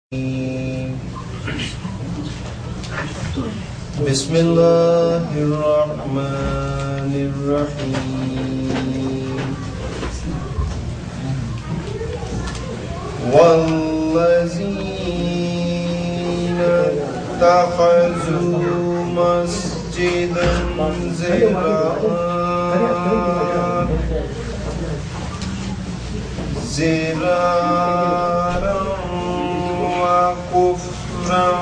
بسم الله الرحمن الرحيم والذين اتخذوا مسجدا زرارا وكفرا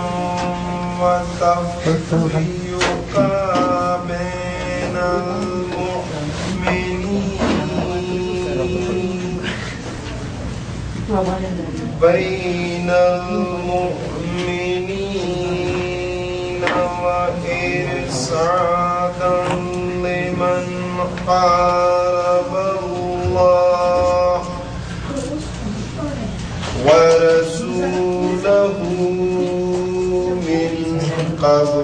وتفريقا بين المؤمنين وإرصادا لمن حارب الله ورسوله من قبل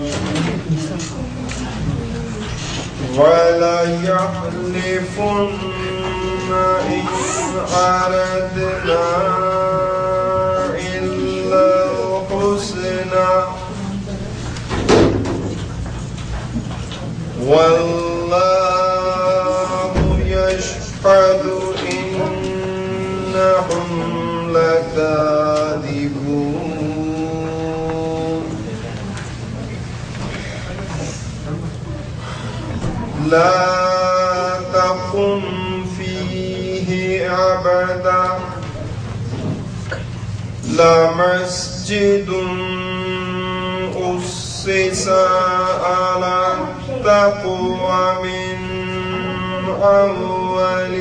ولا يحلفن إن أردنا إلا الحسنى والله يشهد إنهم لكاذبون لا تقم فيه أبدا لمسجد أسس على التقوى من أول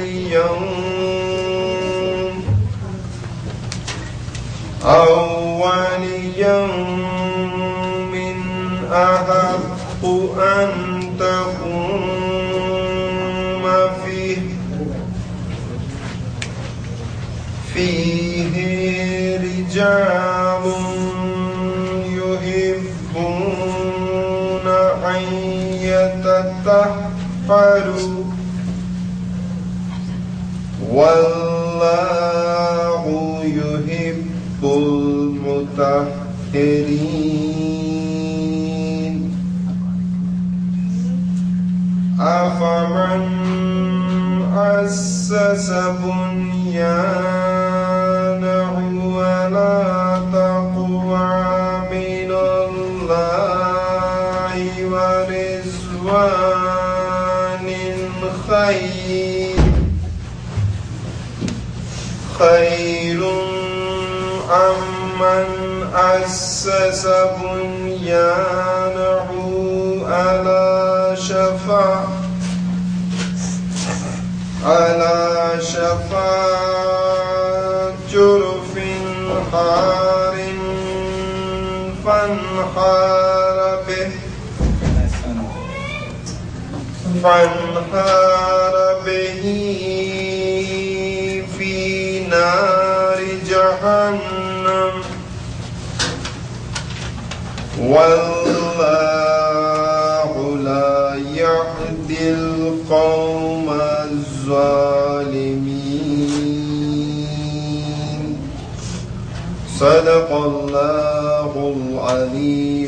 يوم أحق أن تقوم فيه رجال يحبون أن يتطهروا والله يحب المطهرين أفمن أسس بنيانه على تقوى من الله ورضوان خير أم من أسس بنيانه على شفا جرف حار فانحار به في نار جهنم والله لا يهدي القوم الظالمين صدق الله العلي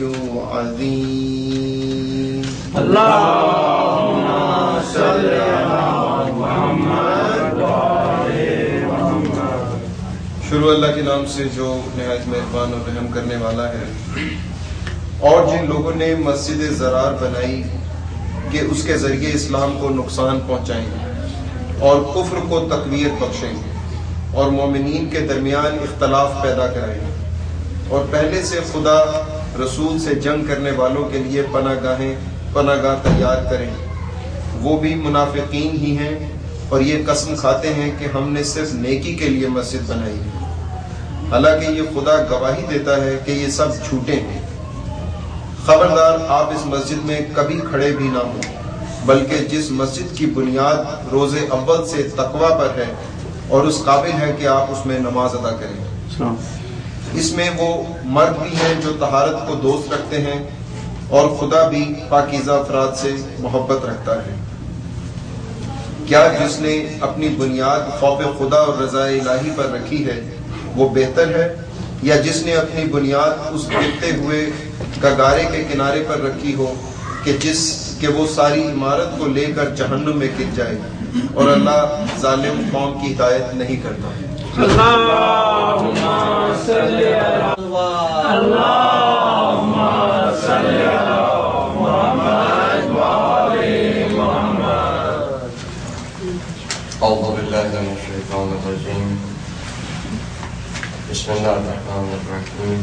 العظيم اللهم صل على محمد وآل محمد۔ شروع اللہ کے نام سے جو نہایت مہربان اور رحم کرنے والا ہے۔ اور جن لوگوں نے مسجد زرار بنائی کہ اس کے ذریعے اسلام کو نقصان پہنچائیں اور کفر کو تقویت بخشیں اور مومنین کے درمیان اختلاف پیدا کرائیں اور پہلے سے خدا رسول سے جنگ کرنے والوں کے لیے پناہ گاہ تیار کریں، وہ بھی منافقین ہی ہیں اور یہ قسم کھاتے ہیں کہ ہم نے صرف نیکی کے لیے مسجد بنائی ہے، حالانکہ یہ خدا گواہی دیتا ہے کہ یہ سب جھوٹے ہیں۔ خبردار آپ اس مسجد میں کبھی کھڑے بھی نہ ہوں، بلکہ جس مسجد کی بنیاد روز اول سے تقوی پر ہے اور اس قابل ہے کہ آپ اس میں نماز ادا کریں۔ اس میں وہ مرد بھی ہیں جو طہارت کو دوست رکھتے ہیں اور خدا بھی پاکیزہ افراد سے محبت رکھتا ہے۔ کیا جس نے اپنی بنیاد خوف خدا اور رضا الہی پر رکھی ہے وہ بہتر ہے یا جس نے اپنی بنیاد اس گرتے ہوئے گگارے کے کنارے پر رکھی ہو کہ وہ ساری عمارت کو لے کر جہنم میں گر جائے، اور اللہ ظالم قوم کی ہدایت نہیں کرتا۔ اللہم صلی علی اللہم صلی علی محمد وآل محمد۔ اعوذ باللہ من الشیطان الرجیم، بسم اللہ الرحمن الرحیم،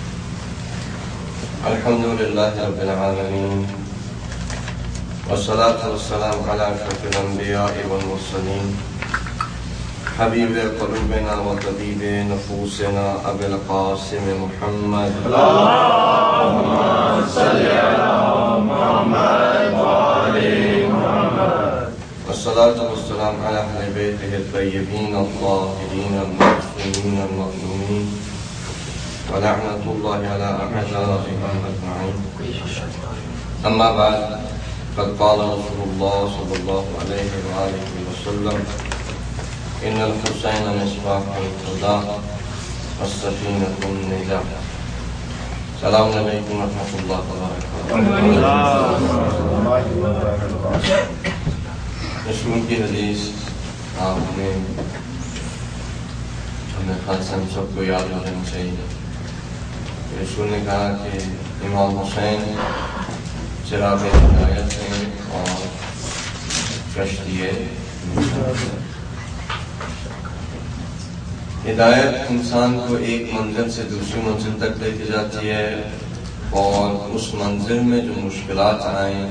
الحمد للہ رب العالمین، والصلاة والسلام علی اشرف الانبیاء والمرسلین، حبیب قلوبنا و طبیب نفوسنا ابی القاسم محمد، اللہم صلی علی محمد وآل محمد، والصلاة والسلام علی اہل بیتہ الطیبین الطاہرین المعصومین المظلومین، ولعنۃ اللہ علی اعدائہم اجمعین۔ اما بعد، قد قال رسول اللہ صلی اللہ علیہ وآلہ وسلم: ان الحسین مصباح الہدی والسکینۃ النجاۃ۔ السلام علیکم ورحمۃ اللہ وبرکاتہ۔ رسول کی حدیث آپ نے ہمیں خاص ہم سب کو یاد رکھنا چاہیے۔ رسول نے کہا کہ امام حسین چراغ ہدایت ہیں اور کشتی ہدایت انسان کو ایک منزل سے دوسری منزل تک لے کے جاتی ہے، اور اس منزل میں جو مشکلات آئیں،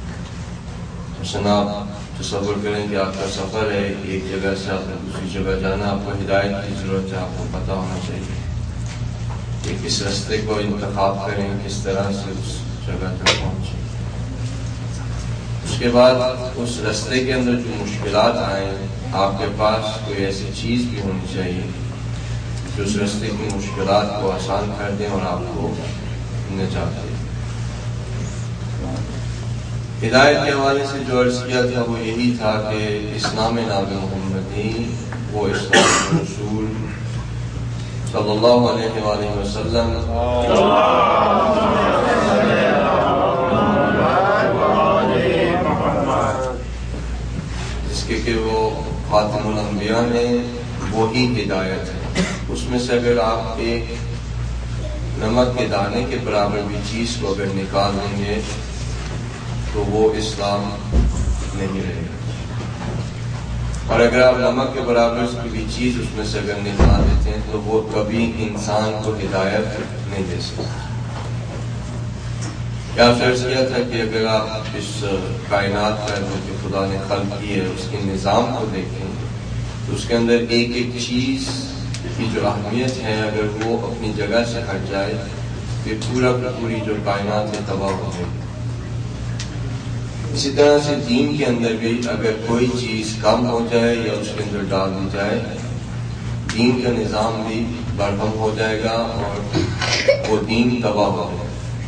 آپ تصور کریں کہ آپ کا سفر ہے، ایک جگہ سے آپ نے دوسری جگہ جانا، آپ کو ہدایت کی ضرورت ہے، آپ کو پتہ ہونا چاہیے کہ کس راستے کو انتخاب کریں، کس طرح سے اس جگہ تک پہنچیں۔ اس کے بعد اس راستے کے اندر جو مشکلات آئیں، آپ کے پاس کوئی ایسی چیز بھی ہونی چاہیے جو اس راستے کی مشکلات کو آسان کر دیں اور آپ کو نجات دیں۔ ہدایت کے حوالے سے جو عرض کیا تھا وہ یہی تھا کہ اسلام ناب محمدی، وہ اسلام رسول صلی اللہ علیہ وآلہ وسلم جس کے کہ وہ خاتم الانبیاء نے، وہی ہدایت ہے۔ اس میں سے اگر آپ ایک نمک کے دانے کے برابر بھی چیز کو اگر نکال دیں گے تو وہ اسلام نہیں رہے گا، اور اگر آپ نمک کے برابر اس کی بھی چیز اس میں سے اگر نکال دیتے ہیں تو وہ کبھی انسان کو ہدایت نہیں دے سکتا۔ کیا فرض کیا تھا کہ اگر آپ اس کائنات کا جو کہ خدا نے خلق کی ہے اس کے نظام کو دیکھیں تو اس کے اندر ایک ایک چیز کی جو اہمیت ہے، اگر وہ اپنی جگہ سے ہٹ جائے پھر پوری جو کائنات ہے تباہ ہو جائے گی۔ اسی طرح سے دین کے اندر بھی اگر کوئی چیز کم ہو جائے یا اس کے اندر ڈال دی جائے، دین کا نظام بھی برہم ہو جائے گا اور وہ دین تباہ ہو جائے گا۔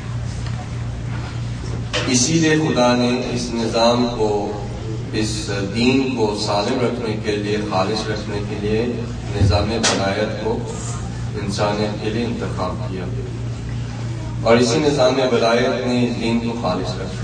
اسی لیے خدا نے اس نظام کو، اس دین کو سالم رکھنے کے لیے، خالص رکھنے کے لیے نظام ولایت کو انسانیت کے لیے انتخاب کیا، اور اسی نظام ولایت نے دین کو خالص رکھا۔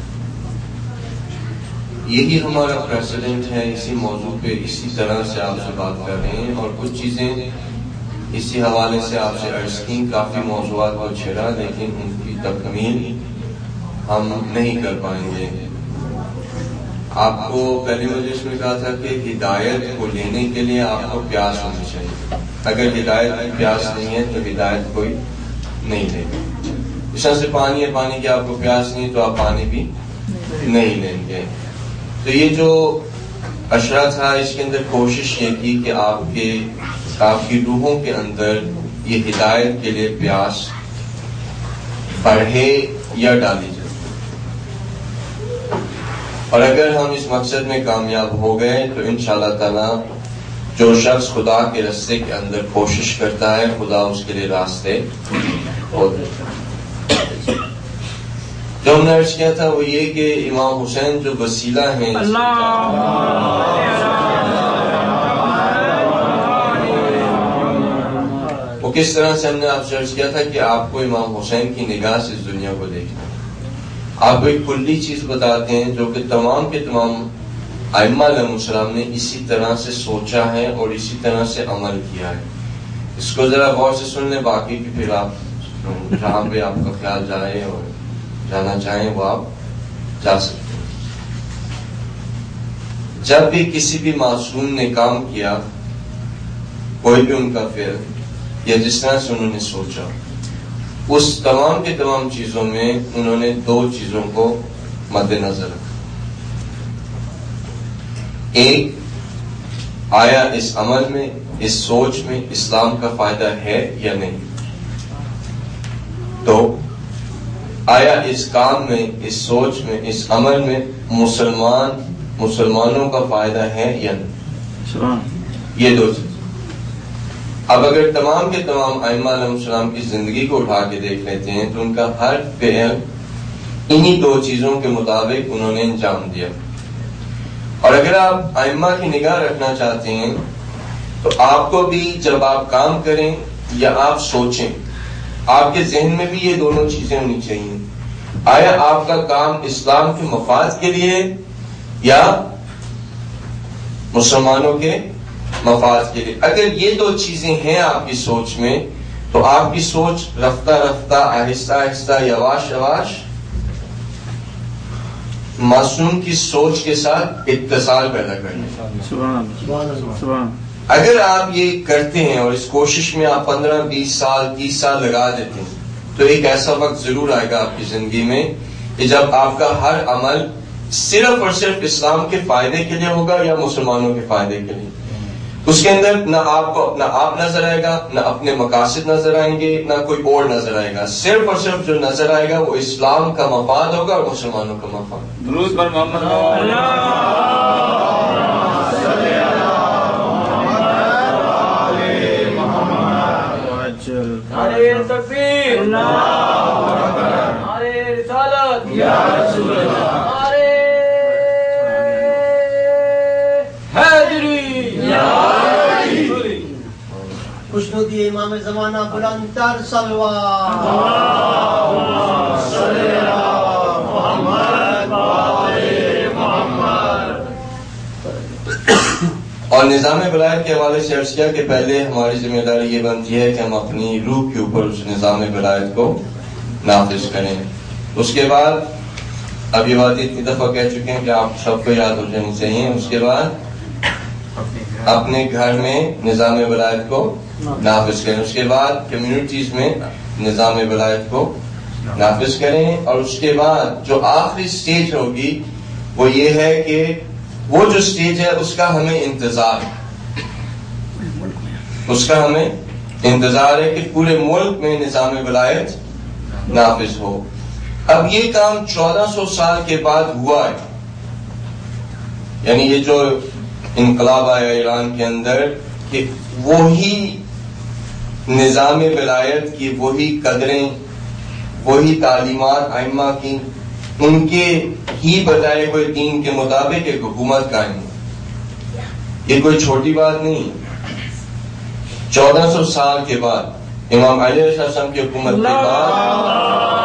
یہی ہمارا پریسیڈنٹ ہے، اسی موضوع پہ اسی طرح سے آپ سے بات کر رہے ہیں، اور کچھ چیزیں اسی حوالے سے آپ سے عرض کی، کافی موضوعات کو چھیڑا لیکن ان کی تکمیل ہم نہیں کر پائیں گے۔ آپ کو پہلے مجلس میں کہا تھا کہ ہدایت کو لینے کے لیے آپ کو پیاس ہونی چاہیے، اگر ہدایت کی پیاس نہیں ہے تو ہدایت کوئی نہیں لے گا۔ اس طرح سے پانی ہے، پانی کی آپ کو پیاس نہیں تو آپ پانی بھی نہیں لیں گے۔ تو یہ جو اشرا تھا اس کے اندر کوشش یہ کی کہ آپ کی روحوں کے اندر یہ ہدایت کے لیے پیاس بڑھے یا ڈالی جائے، اور اگر ہم اس مقصد میں کامیاب ہو گئے تو انشاءاللہ تعالی جو شخص خدا کے راستے کے اندر کوشش کرتا ہے خدا اس کے لیے راستے کھول دیتا ہے۔ جو ہم نے عرض کیا تھا وہ یہ کہ امام حسین جو وسیلہ ہیں، وہ کس طرح سے ہم نے آپ سے عرض کیا تھا کہ آپ کو امام حسین کی نگاہ سے اس دنیا کو دیکھنا ہے. آپ کو ایک کلی چیز بتاتے ہیں جو کہ تمام کے تمام ائمہ علیہ السلام نے اسی طرح سے سوچا ہے اور اسی طرح سے عمل کیا ہے. اس کو ذرا غور سے سن لیں، باقی کی پھر آپ جہاں پہ آپ کا خیال جائے اور جانا چاہیں وہ آپ جا سکتے ہیں. جب بھی کسی بھی معصوم نے کام کیا، کوئی بھی ان کا فعل یا جس طرح سے انہوں نے سوچا، اس تمام کے تمام چیزوں میں انہوں نے دو چیزوں کو مد نظر رکھا. ایک، آیا اس عمل میں، اس سوچ میں اسلام کا فائدہ ہے یا نہیں. دو، آیا اس کام میں، اس سوچ میں، اس عمل میں مسلمانوں کا فائدہ ہے یا نہیں. یہ دو چیز. اب اگر تمام کے تمام ائمہ علیہ السلام کی زندگی کو اٹھا کے دیکھ لیتے ہیں تو ان کا ہر فعل انہی دو چیزوں کے مطابق انہوں نے انجام دیا. اور اگر آپ ائمہ کی نگاہ رکھنا چاہتے ہیں تو آپ کو بھی جب آپ کام کریں یا آپ سوچیں، آپ کے ذہن میں بھی یہ دونوں چیزیں ہونی چاہیے. آیا آپ کا کام اسلام کے مفاد کے لیے یا مسلمانوں کے مفاد کے لیے. اگر یہ دو چیزیں ہیں آپ کی سوچ میں تو آپ کی سوچ رفتہ رفتہ، آہستہ آہستہ، یواش یواش معصوم کی سوچ کے ساتھ اتصال پیدا کرنے. اگر آپ یہ کرتے ہیں اور اس کوشش میں آپ 15، 20 سال، 30 سال لگا دیتے ہیں تو ایک ایسا وقت ضرور آئے گا آپ کی زندگی میں کہ جب آپ کا ہر عمل صرف اور صرف اسلام کے فائدے کے لیے ہوگا یا مسلمانوں کے فائدے کے لیے. اس کے اندر نہ آپ کو اپنا آپ نظر آئے گا، نہ اپنے مقاصد نظر آئیں گے، نہ کوئی اور نظر آئے گا. صرف اور صرف جو نظر آئے گا وہ اسلام کا مفاد ہوگا اور مسلمانوں کا مفاد. درود پر محمد نعرے تکبیر، نعرے رسالت، یا رسول اللہ، نعرے حیدری، یا حیدری. خوشنودی امام زمانہ بلند تر صلوات. اللہم صلی علی محمد وآل محمد. اور نظام ولایت کے حوالے سے عرض کیا کہ پہلے ہماری ذمہ داری یہ بنتی ہے کہ ہم اپنی روح کے اوپر اس نظام ولایت کو نافذ کریں. اس کے بعد اب یہ بات اتنی دفعہ کہہ چکے ہیں کہ آپ سب کو یاد ہو جانی چاہیے. اس کے بعد اپنے گھر میں نظام ولایت کو نافذ کریں. اس کے بعد کمیونٹیز میں نظام ولایت کو نافذ کریں. اور اس کے بعد جو آخری سٹیج ہوگی وہ یہ ہے کہ وہ جو سٹیج ہے اس کا ہمیں انتظار ہے، اس کا ہمیں انتظار ہے کہ پورے ملک میں نظام ولایت نافذ ہو. اب یہ کام 1400 سال کے بعد ہوا ہے. یعنی یہ جو انقلاب آیا ایران کے اندر کہ وہی نظام ولایت کی وہی قدریں، وہی تعلیمات ائمہ کی، ان کے ہی بتائے ہوئے دین کے مطابق ایک حکومت قائم ہے. یہ کوئی چھوٹی بات نہیں. 1400 سال کے بعد امام علی علیہ السلام کی حکومت کے بعد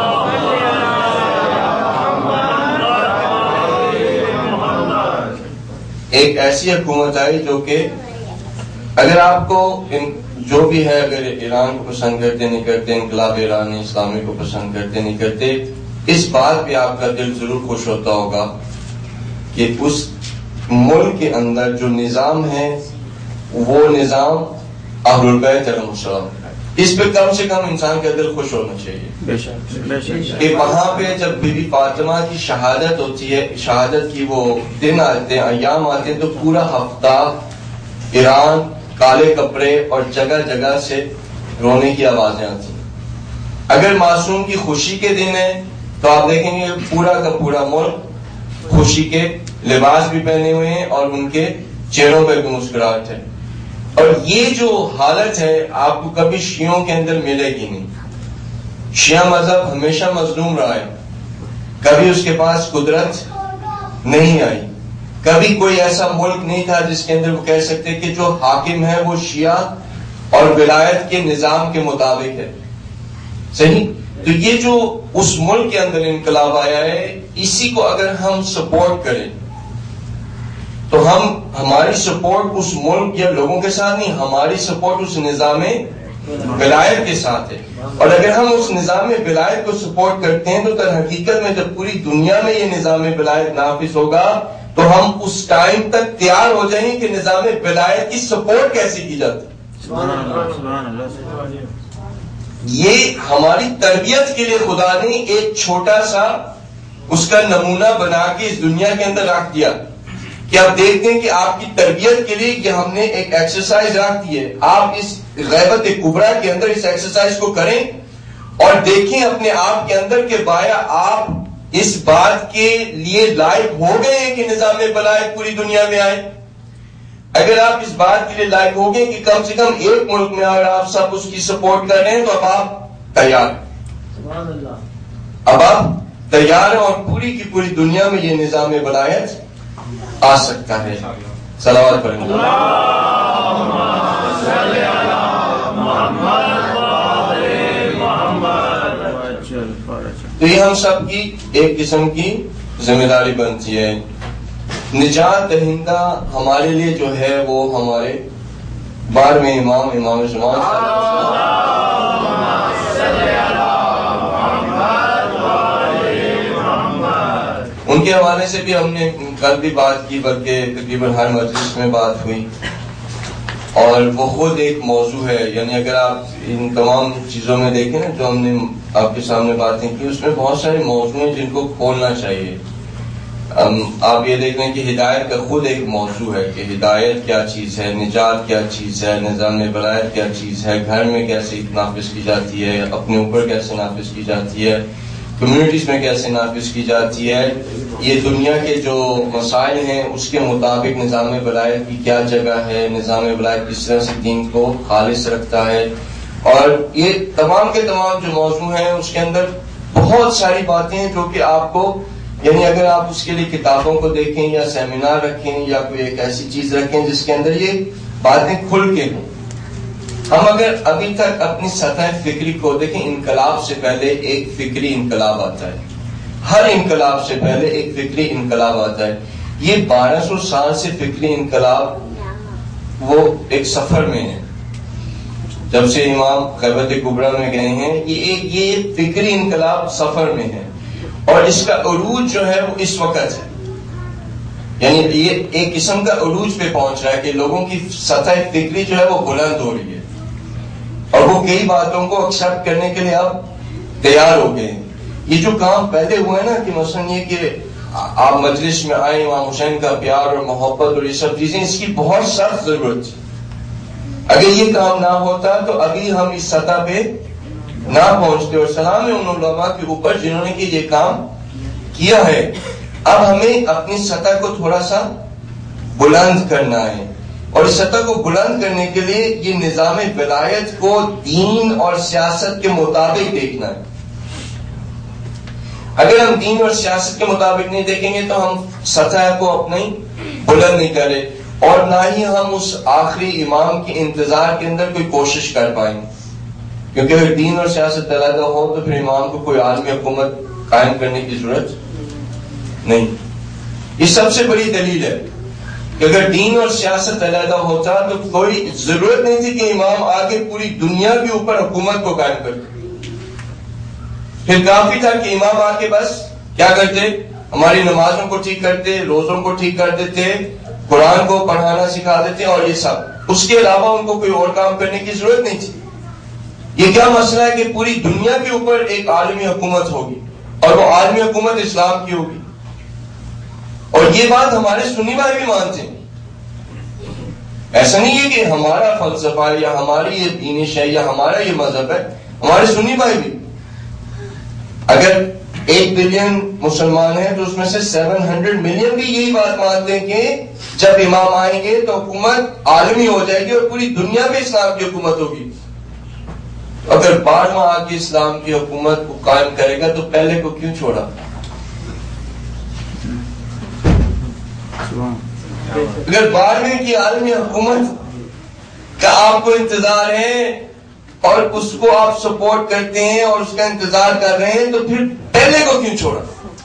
ایک ایسی حکومت آئی جو کہ اگر آپ کو جو بھی ہے، اگر ایران کو پسند کرتے نہیں کرتے، انقلاب ایران اسلامی کو پسند کرتے نہیں کرتے، اس بات پہ آپ کا دل ضرور خوش ہوتا ہوگا کہ اس ملک کے اندر جو نظام ہے وہ نظام اہل البیت علیہ السلام. اس پہ کم سے کم انسان کا دل خوش ہونا چاہیے کہ وہاں پہ جب بی بی فاطمہ کی شہادت ہوتی ہے، شہادت کی وہ دن آتے ہیں، ایام آتے ہیں، تو پورا ہفتہ ایران کالے کپڑے اور جگہ جگہ سے رونے کی آوازیں آتی ہیں. اگر معصوم کی خوشی کے دن ہے تو آپ دیکھیں گے پورا کا پورا ملک خوشی کے لباس بھی پہنے ہوئے ہیں اور ان کے چہروں پہ بھی مسکراہٹ ہے. اور یہ جو حالت ہے آپ کو کبھی شیعوں کے اندر ملے گی نہیں. شیعہ مذہب ہمیشہ مظلوم رہا ہے، کبھی اس کے پاس قدرت نہیں آئی، کبھی کوئی ایسا ملک نہیں تھا جس کے اندر وہ کہہ سکتے کہ جو حاکم ہے وہ شیعہ اور ولایت کے نظام کے مطابق ہے. صحیح؟ تو یہ جو اس ملک کے اندر انقلاب آیا ہے، اسی کو اگر ہم سپورٹ کریں تو ہماری سپورٹ اس ملک یا لوگوں کے ساتھ نہیں، ہماری سپورٹ اس نظام ولایت کے ساتھ ہے. اور اگر ہم اس نظام ولایت کو سپورٹ کرتے ہیں تو در حقیقت میں جب پوری دنیا میں یہ نظام ولایت نافذ ہوگا تو ہم اس ٹائم تک تیار ہو جائیں کہ نظام ولایت کی سپورٹ کیسے کی جاتی. یہ ہماری تربیت کے لیے خدا نے ایک چھوٹا سا اس کا نمونہ بنا کے اس دنیا کے اندر رکھ دیا کہ آپ دیکھتے ہیں کہ آپ کی تربیت کے لیے کہ ہم نے ایک ایکسرسائز رکھ دی ہے. آپ اس غیبت کبریٰ کے اندر اس ایکسرسائز کو کریں اور دیکھیں اپنے آپ کے اندر کہ بایا آپ اس بات کے لیے لائق ہو گئے ہیں کہ نظام ولایت پوری دنیا میں آئے. اگر آپ اس بات کے لیے لائق ہو گئے کہ کم سے کم ایک ملک میں اگر آپ سب اس کی سپورٹ کر رہے ہیں تو اب آپ تیار ہیں. اب آپ تیار ہیں اور پوری کی پوری دنیا میں یہ نظام ولایت آ سکتا ہے. صلوات پڑھیں. تو یہ ہم سب کی ایک قسم کی ذمہ داری بنتی ہے. نجات دہندہ ہمارے لیے جو ہے وہ ہمارے 12ویں امام زمان ان کے حوالے سے بھی ہم نے کل بھی بات کی، بلکہ تقریباً ہر مجلس میں بات ہوئی، اور وہ خود ایک موضوع ہے. یعنی اگر آپ ان تمام چیزوں میں دیکھیں نا جو ہم نے آپ کے سامنے باتیں کی، اس میں بہت سارے موضوع ہیں جن کو کھولنا چاہیے. آپ یہ دیکھ لیں کہ ہدایت کا خود ایک موضوع ہے کہ ہدایت کیا چیز ہے، نجات کیا چیز ہے، نظام ولایت کیا چیز ہے، گھر میں کیسے نافذ کی جاتی ہے، اپنے اوپر کیسے نافذ کی جاتی ہے، کمیونٹیز میں کیسے نافذ کی جاتی ہے. یہ دنیا کے جو مسائل ہیں اس کے مطابق نظام ولایت کی کیا جگہ ہے، نظام ولایت کس طرح سے دین کو خالص رکھتا ہے. اور یہ تمام کے تمام جو موضوع ہیں اس کے اندر بہت ساری باتیں ہیں جو کہ آپ کو، یعنی اگر آپ اس کے لیے کتابوں کو دیکھیں یا سیمینار رکھیں یا کوئی ایک ایسی چیز رکھیں جس کے اندر یہ باتیں کھل کے ہوں. ہم اگر ابھی تک اپنی سطح فکری کو دیکھیں، انقلاب سے پہلے ایک فکری انقلاب آتا ہے. ہر انقلاب سے پہلے ایک فکری انقلاب آتا ہے. یہ 1200 سال سے فکری انقلاب وہ ایک سفر میں ہے. جب سے امام غیبت کبریٰ میں گئے ہیں یہ فکری انقلاب سفر میں ہے، اور اس کا عروج جو ہے وہ اس وقت ہے. یعنی یہ ایک قسم کا عروج پہ پہنچ رہا ہے کہ لوگوں کی سطح فکری جو ہے وہ بلند ہو رہی ہے، اور وہ کئی باتوں کو ایکسپٹ کرنے کے لیے اب تیار ہو گئے ہیں. یہ جو کام پہلے ہوئے نا کہ مثلا یہ کہ آپ مجلس میں آئے، امام حسین کا پیار اور محبت اور یہ سب چیزیں، اس کی بہت سخت ضرورت ہے. اگر یہ کام نہ ہوتا تو ابھی ہم اس سطح پہ نہ پہنچتے. اور سلام ہے ان علماء کے اوپر جنہوں نے کہ یہ کام کیا ہے. اب ہمیں اپنی سطح کو تھوڑا سا بلند کرنا ہے، اور اس سطح کو بلند کرنے کے لیے یہ نظام ولایت کو دین اور سیاست کے مطابق دیکھنا ہے. اگر ہم دین اور سیاست کے مطابق نہیں دیکھیں گے تو ہم سطح کو اپنی بلند نہیں کریں، اور نہ ہی ہم اس آخری امام کے انتظار کے اندر کوئی کوشش کر پائیں گے. کیونکہ اگر دین اور سیاست علیحدہ ہو تو پھر امام کو کوئی عالمی حکومت قائم کرنے کی ضرورت نہیں. یہ سب سے بڑی دلیل ہے کہ اگر دین اور سیاست علیحدہ ہوتا تو کوئی ضرورت نہیں تھی کہ امام آگے پوری دنیا کے اوپر حکومت کو قائم کرتے. پھر کافی تھا کہ امام آ کے بس کیا کرتے، ہماری نمازوں کو ٹھیک کرتے، روزوں کو ٹھیک کر دیتے، قرآن کو پڑھانا سکھا دیتے، اور یہ سب. اس کے علاوہ ان کو کوئی اور کام کرنے کی ضرورت نہیں تھی. یہ کیا مسئلہ ہے کہ پوری دنیا کے اوپر ایک عالمی حکومت ہوگی، اور وہ عالمی حکومت اسلام کی ہوگی. اور یہ بات ہمارے سنی بھائی بھی مانتے ہیں. ایسا نہیں ہے کہ ہمارا فلسفہ ہے یا ہماری یہ دینش ہے یا ہمارا یہ مذہب ہے، ہمارے سنی بھائی بھی. اگر 1 بلین مسلمان ہیں تو اس میں سے 700 ملین بھی یہی بات مانتے ہیں کہ جب امام آئیں گے تو حکومت عالمی ہو جائے گی اور پوری دنیا میں اسلام کی حکومت ہوگی. اگر 12واں آ کے اسلام کی حکومت کو قائم کرے گا تو پہلے کو کیوں چھوڑا؟ اگر 12ویں کی عالمی حکومت کا آپ کو انتظار ہے اور اس کو آپ سپورٹ کرتے ہیں اور اس کا انتظار کر رہے ہیں، تو پھر پہلے کو کیوں چھوڑا؟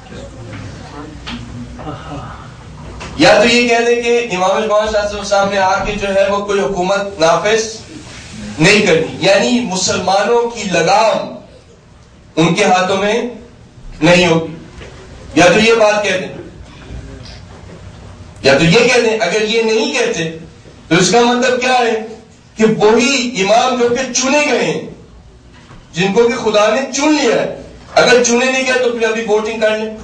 یا تو یہ کہہ دیں کہ امام زمان صلی اللہ علیہ وسلم نے آ کے جو ہے وہ کوئی حکومت نافذ نہیں کرنی، یعنی مسلمانوں کی لگام ان کے ہاتھوں میں نہیں ہوگی، یا تو یہ بات کہہ دیں، یا تو یہ کہہ دیں۔ اگر یہ نہیں کہتے تو اس کا مطلب کیا ہے کہ وہی امام جو کہ چنے گئے ہیں، جن کو کہ خدا نے چن لیا ہے، اگر چنے نہیں گئے تو پھر ابھی ووٹنگ کر لیں،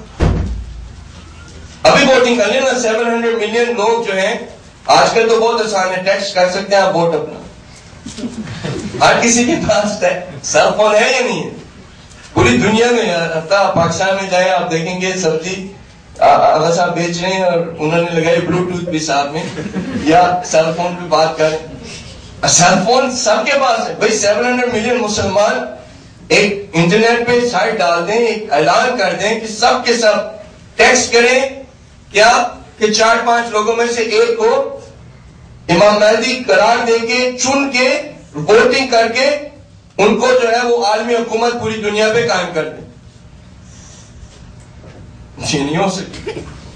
ابھی ووٹنگ کر لیں نا۔ 700 ملین لوگ جو ہیں، آج کل تو بہت آسان ہے، ٹیکسٹ کر سکتے ہیں آپ ووٹ اپنا، ہر کسی کے پاس سیل فون ہے یا نہیں ہے؟ پوری دنیا میں، حتیٰ پاکستان میں جائیں آپ دیکھیں گے سبزی آغا صاحب بیچ رہے ہیں اور انہوں نے لگائی بلوٹوتھ بھی ساتھ میں، یا سیل فون پہ بات کر، سیل فون سب کے پاس ہے بھائی۔ 700 ملین مسلمان ایک انٹرنیٹ پہ سائٹ ڈال دیں، ایک اعلان کر دیں کہ سب کے سب ٹیکسٹ کریں کیا کہ 4-5 لوگوں میں سے ایک کو امام مہدی قرار دے کے چن کے ووٹنگ کر کے ان کو جو ہے وہ عالمی حکومت پوری دنیا پہ قائم کر دیں، یہ نہیں ہو سکتی۔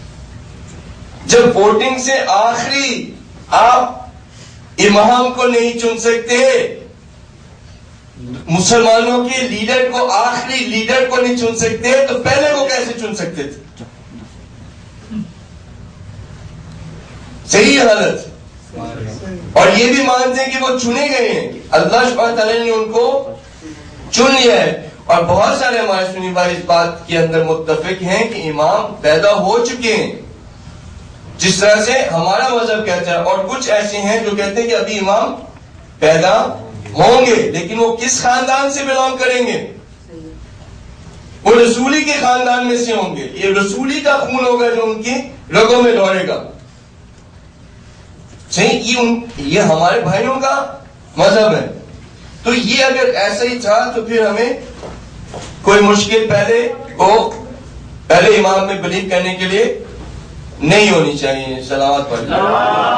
جب ووٹنگ سے آخری آپ امام کو نہیں چن سکتے، مسلمانوں کے لیڈر کو، آخری لیڈر کو نہیں چن سکتے، تو پہلے کو کیسے چن سکتے تھے؟ صحیح حالت۔ اور یہ بھی مانتے ہیں کہ وہ چنے گئے ہیں، اللہ سبحانہ تعالیٰ نے ان کو چن لیا ہے۔ اور بہت سارے ہمارے سنی بھائی اس بات کے اندر متفق ہیں کہ امام پیدا ہو چکے ہیں، جس طرح سے ہمارا مذہب کہتا ہے، اور کچھ ایسے ہیں جو کہتے ہیں کہ ابھی امام پیدا ہوں گے، لیکن وہ کس خاندان سے بلانگ کریں گے؟ وہ رسولی کے خاندان میں سے ہوں گے، یہ رسولی کا خون ہوگا جو ان کی رگوں میں دوڑے گا۔ صحیح، یہ ہمارے بھائیوں کا مذہب ہے۔ تو یہ اگر ایسا ہی تھا تو پھر ہمیں کوئی مشکل پہلے امام میں بلیو کرنے کے لیے نہیں ہونی چاہیے۔ صلوات پڑھ لیں۔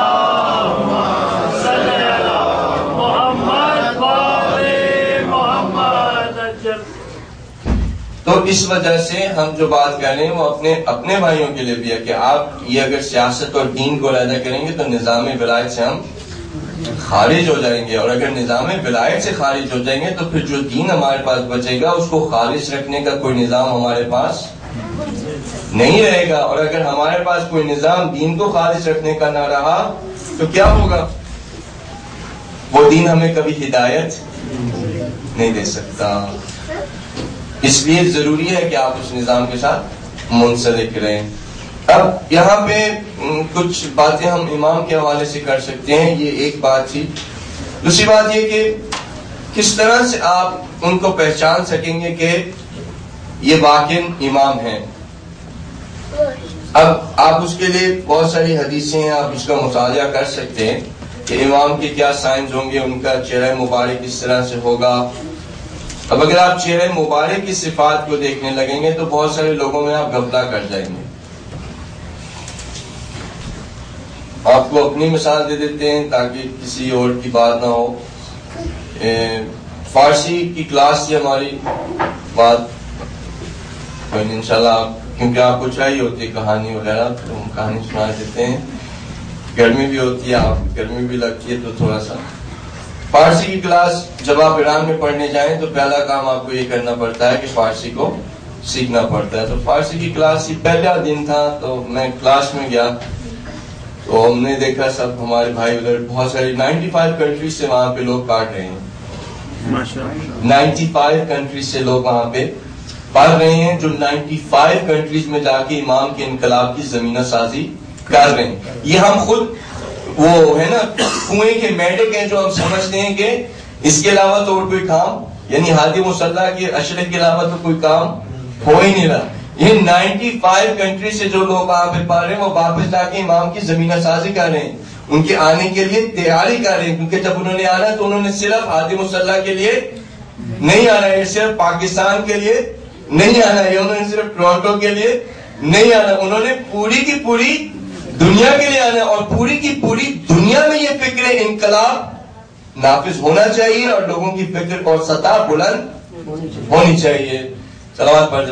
تو اس وجہ سے ہم جو بات کر رہے ہیں وہ اپنے بھائیوں کے لیے بھی ہے کہ آپ یہ اگر سیاست اور دین کو علیحدہ کریں گے تو نظام ولایت سے ہم خارج ہو جائیں گے، اور اگر نظام ولایت سے خارج ہو جائیں گے تو پھر جو دین ہمارے پاس بچے گا اس کو خالص رکھنے کا کوئی نظام ہمارے پاس نہیں رہے گا، اور اگر ہمارے پاس کوئی نظام دین کو خالص رکھنے کا نہ رہا تو کیا ہوگا؟ وہ دین ہمیں کبھی ہدایت نہیں دے سکتا۔ اس لیے ضروری ہے کہ آپ اس نظام کے ساتھ منسلک رہیں۔ اب یہاں پہ کچھ باتیں ہم امام کے حوالے سے کر سکتے ہیں، یہ ایک بات تھی۔ دوسری بات یہ کہ کس طرح سے آپ ان کو پہچان سکیں گے کہ یہ واقعی امام ہیں۔ اب آپ اس کے لیے بہت ساری حدیثیں ہیں، آپ اس کا مطالعہ کر سکتے ہیں کہ امام کے کیا سائنز ہوں گے، ان کا چہرہ مبارک کس طرح سے ہوگا۔ اب اگر آپ چہرہ مبارک کی صفات کو دیکھنے لگیں گے تو بہت سارے لوگوں میں آپ غفلہ کر جائیں گے۔ آپ کو اپنی مثال دے دیتے ہیں تاکہ کسی اور کی بات نہ ہو۔ فارسی کی کلاس تھی ہماری، بات انشاءاللہ کیونکہ آپ کو چاہیے ہوتی ہے کہانی وغیرہ، تو ہم کہانی سنا دیتے ہیں۔ گرمی بھی ہوتی ہے، آپ گرمی بھی لگتی ہے تو تھوڑا سا فارسی کی کلاس جب آپ ایران میں پڑھنے جائیں تو پہلا کام آپ کو یہ کرنا پڑتا ہے کہ فارسی کو سیکھنا پڑتا ہے۔ تو فارسی کی کلاس پہلا دن تھا تو میں کلاس میں گیا تو ہم نے دیکھا سب ہمارے بھائی ادھر بہت ساری 95 کنٹریز سے وہاں پہ لوگ پڑھ رہے ہیں، 95 کنٹریز سے لوگ وہاں پہ پڑھ رہے ہیں، جو 95 کنٹریز میں جا کے امام کے انقلاب کی زمینہ سازی کر رہے ہیں۔ یہ ہم خود وہ ہے نا کنویں کے میڈک ہیں جو ہم سمجھتے ہیں کہ اس کے علاوہ تو اور کوئی کام، یعنی ہادی مسلح کے اشرے کے علاوہ تو کوئی کام ہو ہی نہیں رہا۔ یہ 95 کنٹری سے جو لوگ وہاں پہ پڑھ رہے ہیں وہ واپس جا کے امام کی زمینہ سازی کر رہے ہیں، ان کے آنے کے لیے تیاری کر رہے ہیں، کیونکہ جب انہوں نے آنا تو انہوں نے صرف ہادی مسلح کے لیے نہیں آنا ہے، صرف پاکستان کے لیے نہیں آنا ہے، انہوں نے صرف ٹورانٹو کے لیے نہیں آنا، انہوں نے پوری کی پوری دنیا کے لیے آنا ہے، اور پوری کی پوری دنیا میں یہ فکر انقلاب नाफिज होना चाहिए और लोगों की फिक्र और सतह बुलंद होनी चाहिए। सलावत पढ़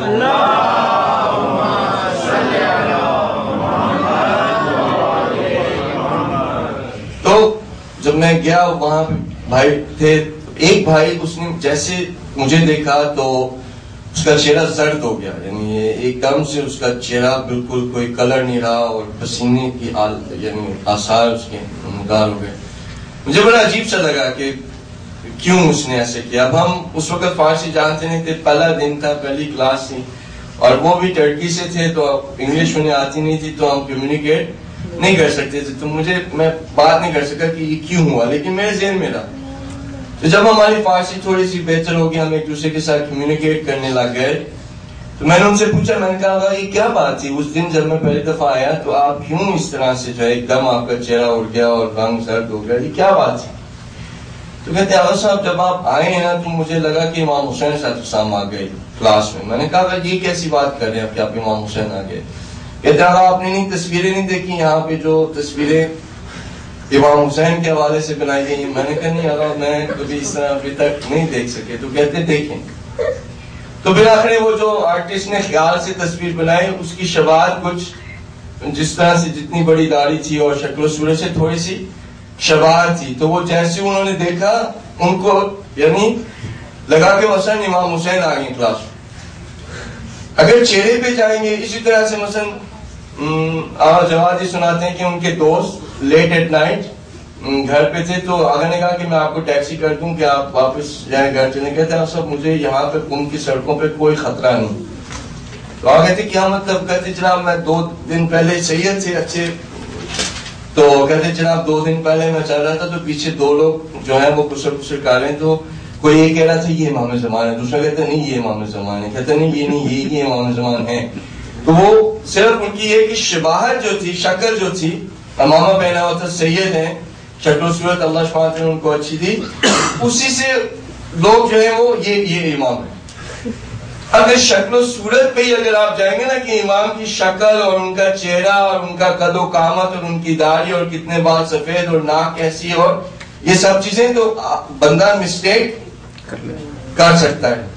तो जब मैं गया वहां पे भाई थे, एक भाई उसने जैसे मुझे देखा तो उसका चेहरा जर्द हो गया, यानी एकदम से उसका चेहरा बिल्कुल कोई कलर नहीं रहा और पसीने की यानी आसार उसके गाल हो गए। मुझे बड़ा अजीब सा लगा कि क्यों उसने ऐसे किया। अब हम उस वक्त फारसी जानते नहीं थे, पहला दिन था, पहली क्लास थी और वो भी टर्की से थे तो इंग्लिश उन्हें आती नहीं थी तो हम कम्युनिकेट नहीं कर सकते थे, तो मैं बात नहीं कर सका कि ये क्यों हुआ, लेकिन मेरे ज़हन में रहा। तो जब हमारी फारसी थोड़ी सी बेहतर होगी, हम एक दूसरे के साथ कम्युनिकेट करने लग गए, तो मैंने उनसे पूछा, मैंने कहा ये क्या बात थी उस दिन जब मैं पहली दफा आया तो आप क्यों इस तरह से जो है एकदम आपका चेहरा उड़ गया और रंग सर्द हो गया, ये क्या बात थी? तो कहते आगा साहब जब आप आए हैं ना तो मुझे लगा कि इमाम हुसैन साहब आ गए क्लास में। मैंने कहा ये कैसी बात कर रहे हैं कि आप इमाम हुसैन आ गए? कहते आपने नहीं तस्वीरें नहीं देखी, यहाँ पे जो तस्वीरें इमाम हुसैन के हवाले से बनाई गई? मैंने कहा नहीं अगर मैं कभी इस तरह अभी तक नहीं देख सके। तो कहते देखें। तो फिर आखिर वो जो आर्टिस्ट ने ख्याल से तस्वीर बनाई उसकी शबाहत कुछ जिस तरह से जितनी बड़ी दाढ़ी थी और शक्ल सूरत से थोड़ी सी शबाहत थी, तो वो जैसे उन्होंने देखा उनको यानी लगा कि मसलन इमाम हुसैन आ गए क्लास में। अगर चेहरे पे जाएंगे इसी तरह से मसलन जवाब जी सुनाते हैं कि उनके दोस्त लेट एट नाइट घर पे थे तो आगे ने कहा कि मैं आपको टैक्सी कर दूं कि आप वापस जाए घर चले। कहते हैं सब मुझे यहाँ पे कुम की सड़कों पे कोई खतरा नहीं। तो आगे थे क्या मतलब? कहते जनाब मैं 2 दिन पहले सैयद थे अच्छे, तो कहते जनाब 2 दिन पहले मैं चल रहा था तो पीछे 2 लोग जो है वो कुसर कुसर कर रहे हैं, तो कोई ये कह रहा था ये इमाम ज़मान है, दूसरा कहता नहीं ये इमाम ज़मान है, कहते नहीं ये इमाम ज़मान है। तो वो सिर्फ उनकी ये कि शबाहत जो थी, शक्ल जो थी, अमामा पहना हुआ था, सैयद है, शक्ल सूरत अल्लाह सुब्हानहू ने उनको अच्छी थी, उसी से लोग जो है वो ये इमाम है। अगर शक्ल सूरत पे ही अगर आप जाएंगे ना कि इमाम की शक्ल और उनका चेहरा और उनका कदो कामत और उनकी दाढ़ी और कितने बाल सफेद और नाक कैसी और ये सब चीजें, तो बंदा मिस्टेक कर सकता है।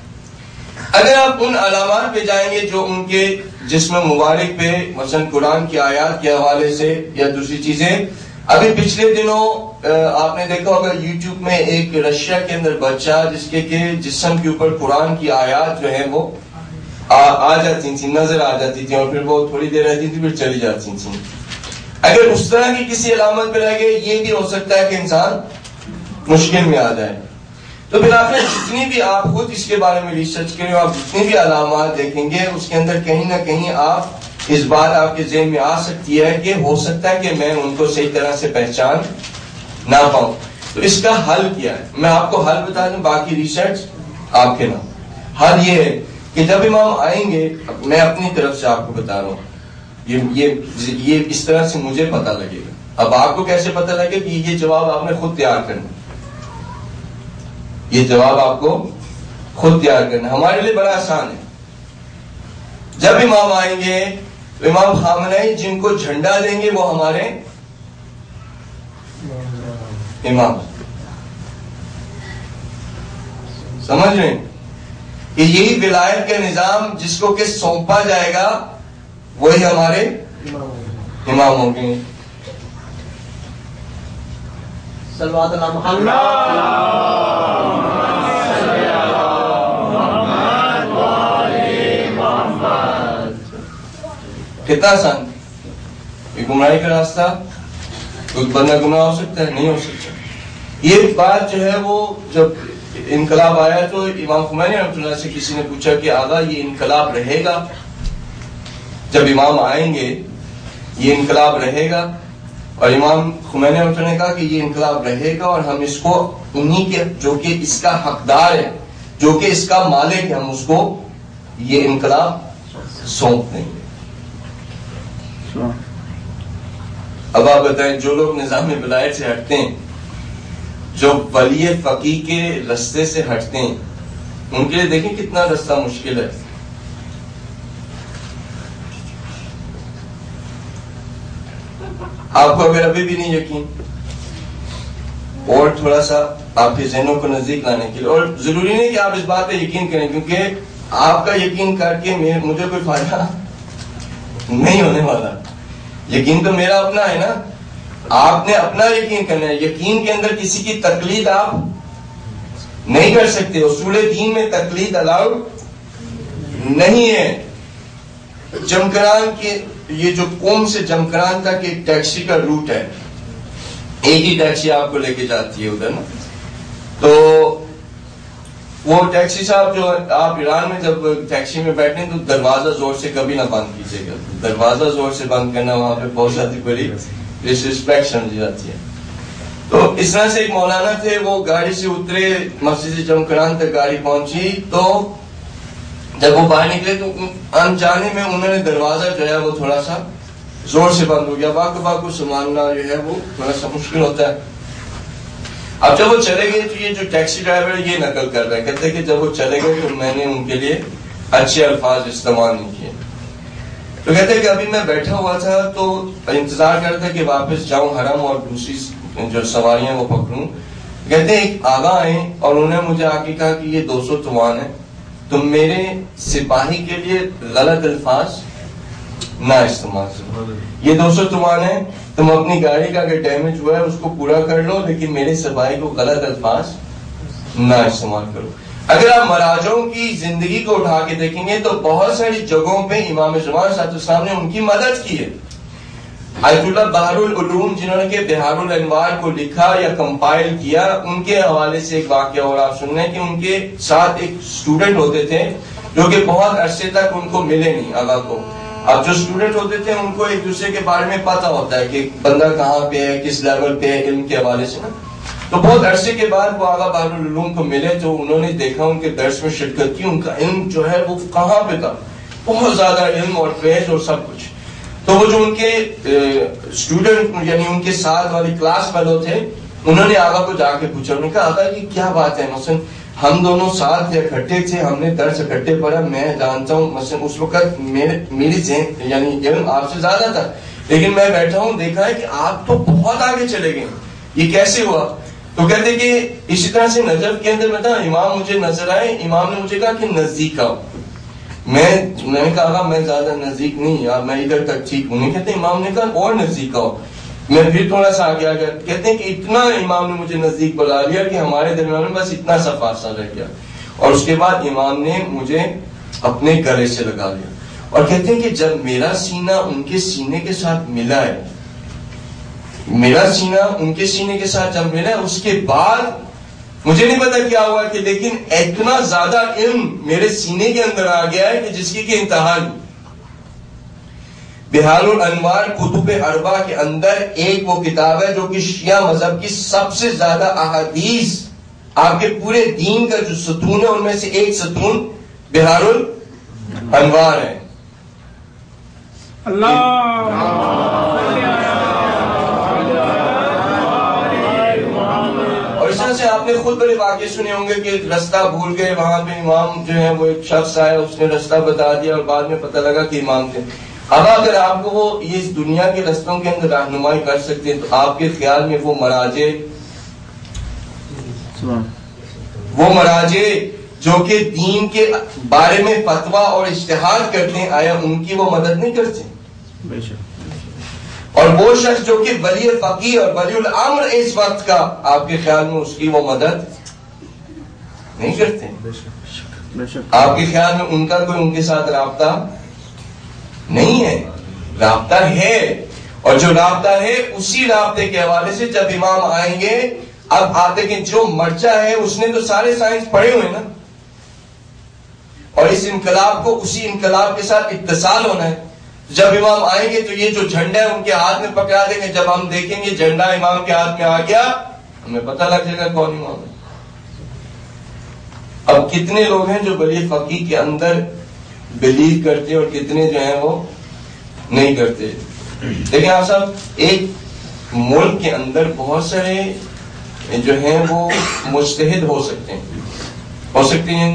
अगर आप उन अलामात पे जाएंगे जो उनके जिस्म मुबारक पे मसलन कुरान की आयत के हवाले से या दूसरी चीजें, अभी पिछले दिनों आपने देखा होगा यूट्यूब में एक रशिया के अंदर बच्चा जिसके के जिस्म के ऊपर कुरान की आयत जो है वो आ जाती थी, नजर आ जाती थी और फिर वो थोड़ी देर रहती थी फिर चली जाती थी। अगर उस तरह की किसी अलामत पे लगे ये भी हो सकता है कि इंसान मुश्किल में आ जाए। तो फिर आपने जितनी भी आप खुद इसके बारे में रिसर्च करें, आप जितनी भी अलामत देखेंगे उसके अंदर कहीं ना कहीं आप इस बात आपके ज़हन में आ सकती है कि हो सकता है कि मैं उनको सही तरह से पहचान ना पाऊं। तो इसका हल क्या है? मैं आपको हल बता दूं, बाकी रिसर्च आपके नाम। हल ये है कि जब इमाम आएंगे, मैं अपनी तरफ से आपको बता रहा हूँ, ये इस तरह से मुझे पता लगेगा। अब आपको कैसे पता लगे कि ये जवाब आपने खुद तैयार करना, ये जवाब आपको खुद तैयार करना। हमारे लिए बड़ा आसान है। जब इमाम आएंगे तो इमाम खामनई जिनको झंडा देंगे वो हमारे इमाम, समझ रहे हैं कि यही विलायत का निजाम जिसको कि सौंपा जाएगा वही हमारे इमाम होंगे। सल्लल्लाहु अलैहि मोहम्मद। कितना आसान, ये गुमराही का रास्ता, कोई बंदा गुमराह हो सकता है? नहीं हो सकता। ये बात जो है वो जब इनकलाब आया तो इमाम खुमैनी रहमतुल्लाह से किसी ने पूछा कि आगा ये इनकलाब रहेगा, जब इमाम आएंगे ये इनकलाब रहेगा? और इमाम खुमैनी रहमतुल्लाह ने कहा कि ये इनकलाब रहेगा और हम इसको उन्हीं के जो कि इसका हकदार है, जो कि इसका मालिक है, हम उसको ये इनकलाब सौंप देंगे। अब आप बताएं, जो लोग निजाम विलायत से हटते हैं, जो वली फकीह के रास्ते से हटते हैं, उनके लिए देखें कितना रास्ता मुश्किल है। आपको अगर अभी भी नहीं यकीन, اور تھوڑا سا آپ کے ذہنوں کو نزدیک لانے کے لیے. اور ضروری نہیں کہ آپ اس بات پہ یقین کریں، کیونکہ آپ کا یقین کر کے مجھے کوئی فائدہ نہیں ہونے والا. یقین تو میرا اپنا ہے نا، آپ نے اپنا یقین کرنا ہے. یقین کے اندر کسی کی تقلید آپ نہیں کر سکتے. اصول دین میں تقلید الاؤڈ نہیں ہے. جمکران کے یہ جو قوم سے جمکران تک ایک ٹیکسی کا روٹ ہے، ایک ہی ٹیکسی آپ کو لے کے جاتی ہے ادھر نا. تو وہ ٹیکسی صاحب جو آپ ایران میں جب ٹیکسی میں بیٹھیں تو دروازہ زور سے کبھی نہ بند کیجیے گا. دروازہ زور سے بند کرنا وہاں پہ بہت زیادہ بڑی ڈسرسپیکٹ سمجھی جاتی ہے. تو اس طرح سے ایک مولانا تھے، وہ گاڑی سے اترے، مسجد جمکران تک گاڑی پہنچی، تو جب وہ باہر نکلے تو انجانے میں انہوں نے دروازہ جو ہے وہ تھوڑا سا زور سے بند ہو گیا. باقی کو سنبھالنا جو ہے وہ تھوڑا سا مشکل ہوتا ہے. اب جب وہ چلے گئے تو یہ جو ٹیکسی ڈرائیور ہے یہ نقل کر رہا ہے، کہتے ہیں کہ جب وہ چلے گئے تو میں نے ان کے لیے اچھے الفاظ استعمال نہیں کیے. تو کہتے ہیں کہ ابھی میں بیٹھا ہوا تھا تو انتظار کر رہا تھا کہ واپس جاؤں حرم اور دوسری جو سواریاں وہ پکڑوں. کہتے ہیں ایک آغا آئے اور انہوں نے مجھے آ کے کہا کہ یہ 200 توان ہے، تم میرے سپاہی کے لیے غلط الفاظ نہ استعمال کرو. یہ 200 توان ہے، تم اپنی گاڑی کا اگر ڈیمیج ہوا ہے اس کو پورا کر لو، لیکن میرے سپاہی کو غلط الفاظ نہ استعمال کرو. اگر آپ مراجعوں کی زندگی کو اٹھا کے دیکھیں گے تو بہت ساری جگہوں پہ امام زمان صاحب السلام نے ان کی مدد کی ہے. آیت اللہ بحر العلوم جنہوں نے کہ بحار الانوار کو لکھا یا کمپائل کیا، ان کے حوالے سے ایک واقعہ اور آپ سن رہے ہیں کہ ان کے ساتھ ایک اسٹوڈنٹ ہوتے تھے جو کہ بہت عرصے تک ان کو ملے نہیں آغا کو. اب جو اسٹوڈنٹ ہوتے تھے ان کو ایک دوسرے کے بارے میں پتہ ہوتا ہے کہ بندہ کہاں پہ ہے، کس لیول پہ ہے علم کے حوالے سے نا. تو بہت عرصے کے بعد وہ آغا بحر العلوم کو ملے تو انہوں نے دیکھا ان کے درس میں شرکت کی. ان کا علم جو ہے وہ کہاں پہ تھا، بہت زیادہ علم اور فیض اور سب کچھ. تو وہ جو ان کے اسٹوڈنٹ یعنی ان کے ساتھ والی کلاس فیلو تھے، انہوں نے آغا کو جا کے پوچھا. انہوں نے کہا آغا یہ کیا بات ہے، مثلا ہم دونوں ساتھ اکٹھے تھے، ہم نے درس اکٹھے پڑھا، میں جانتا ہوں مثلا اس وقت میری ذہن یعنی علم آپ سے زیادہ تھا، لیکن میں بیٹھا ہوں دیکھا ہے کہ آپ تو بہت آگے چلے گئے، یہ کیسے ہوا؟ تو کہتے کہ اسی طرح سے نجف کے اندر میں تھا، امام مجھے نظر آئے، امام نے مجھے کہا کہ نزدیک آؤ. میں نے کہا میں زیادہ نزدیک نہیں یار، میں ادھر تک ٹھیک ہوں. کہتے امام نے کہا اور نزدیک آؤ. میں پھر تھوڑا سا آگے آ گیا. کہتے ہیں کہ اتنا امام نے مجھے نزدیک بلا لیا کہ ہمارے درمیان میں بس اتنا سا فاصلہ رہ گیا، اور اس کے بعد امام نے مجھے اپنے گلے سے لگا لیا. اور کہتے ہیں کہ جب میرا سینہ ان کے سینے کے ساتھ ملا ہے، میرا سینہ ان کے سینے کے ساتھ جب ملا ہے، اس کے بعد مجھے نہیں پتا کیا ہوا کہ لیکن اتنا زیادہ علم میرے سینے کے اندر آ گیا ہے کہ جس کی کہ انتہا نہیں. بحار الانوار کتب اربع کے اندر ایک وہ کتاب ہے جو کہ شیعہ مذہب کی سب سے زیادہ احادیث آپ کے پورے دین کا جو ستون ہے ان میں سے ایک ستون بحار الانوار ہے. سے آپ نے خود بڑے واقعے سنے ہوں گے کہ رستہ بھول گئے، وہاں پہ امام جو ہے وہ ایک شخص آیا، اس نے رستہ بتا دیا اور بعد میں پتہ لگا کہ امام تھے. اب اگر آپ کو وہ اس دنیا کے رستوں کے اندر رہنمائی کر سکتے ہیں تو آپ کے خیال میں وہ مراجع جو کہ دین کے بارے میں فتویٰ اور اجتہاد کرتے ہیں، آیا ان کی وہ مدد نہیں کرتے؟ اور وہ شخص جو کہ ولی فقیہ اور ولی الامر اس وقت کا، آپ کے خیال میں اس کی وہ مدد نہیں کرتے؟ آپ کے خیال میں ان کا کوئی ان کے ساتھ رابطہ نہیں ہے؟ رابطہ ہے، اور جو رابطہ ہے اسی رابطے کے حوالے سے جب امام آئیں گے، اب آتے کہ جو مرچا ہے اس نے تو سارے سائنس پڑھے ہوئے نا، اور اس انقلاب کو اسی انقلاب کے ساتھ اتصال ہونا ہے. جب امام آئیں گے تو یہ جو جھنڈا ہے ان کے ہاتھ میں پکڑا دیں گے. جب ہم دیکھیں گے جھنڈا امام کے ہاتھ میں آ گیا، ہمیں پتہ لگ جائے گا کون امام ہے. اب کتنے لوگ ہیں جو ولی فقیہ کے اندر بلیو کرتے اور کتنے جو ہیں وہ نہیں کرتے. دیکھیں آپ صاحب، ایک ملک کے اندر بہت سارے جو ہیں وہ مجتہد ہو سکتے ہیں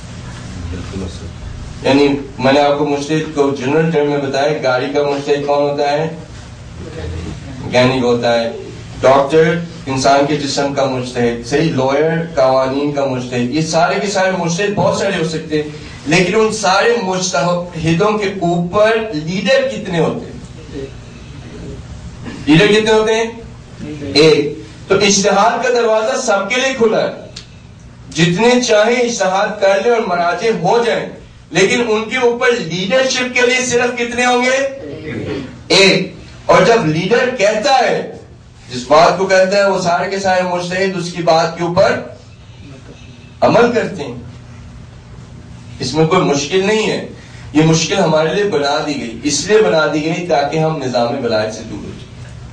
یعنی میں نے آپ کو مجتہد کو جنرل ٹرم میں بتایا. گاڑی کا مجتہد کون ہوتا ہے؟ میکینک ہوتا ہے. ڈاکٹر انسان کے جسم کا مجتہد، صحیح، لوئر، قوانین کا مجتہد، یہ سارے کے سارے مجتہد بہت سارے ہو سکتے ہیں، لیکن ان سارے مجتہدوں کے اوپر لیڈر کتنے ہوتے ہیں؟ لیڈر کتنے ہوتے ہیں؟ ایک۔ تو اجتہاد کا دروازہ سب کے لیے کھلا ہے، جتنے چاہیں اجتہاد کر لیں اور مراجع ہو جائیں، لیکن ان کے اوپر لیڈرشپ کے لیے صرف کتنے ہوں گے؟ ایک۔ اور جب لیڈر کہتا ہے، جس بات کو کہتا ہے، وہ سارے کے سارے مجتہد اس کی بات کے اوپر عمل کرتے ہیں۔ اس میں کوئی مشکل نہیں ہے، یہ مشکل ہمارے لیے بنا دی گئی، اس لیے بنا دی گئی تاکہ ہم نظام ولایت سے دور ہو جائیں،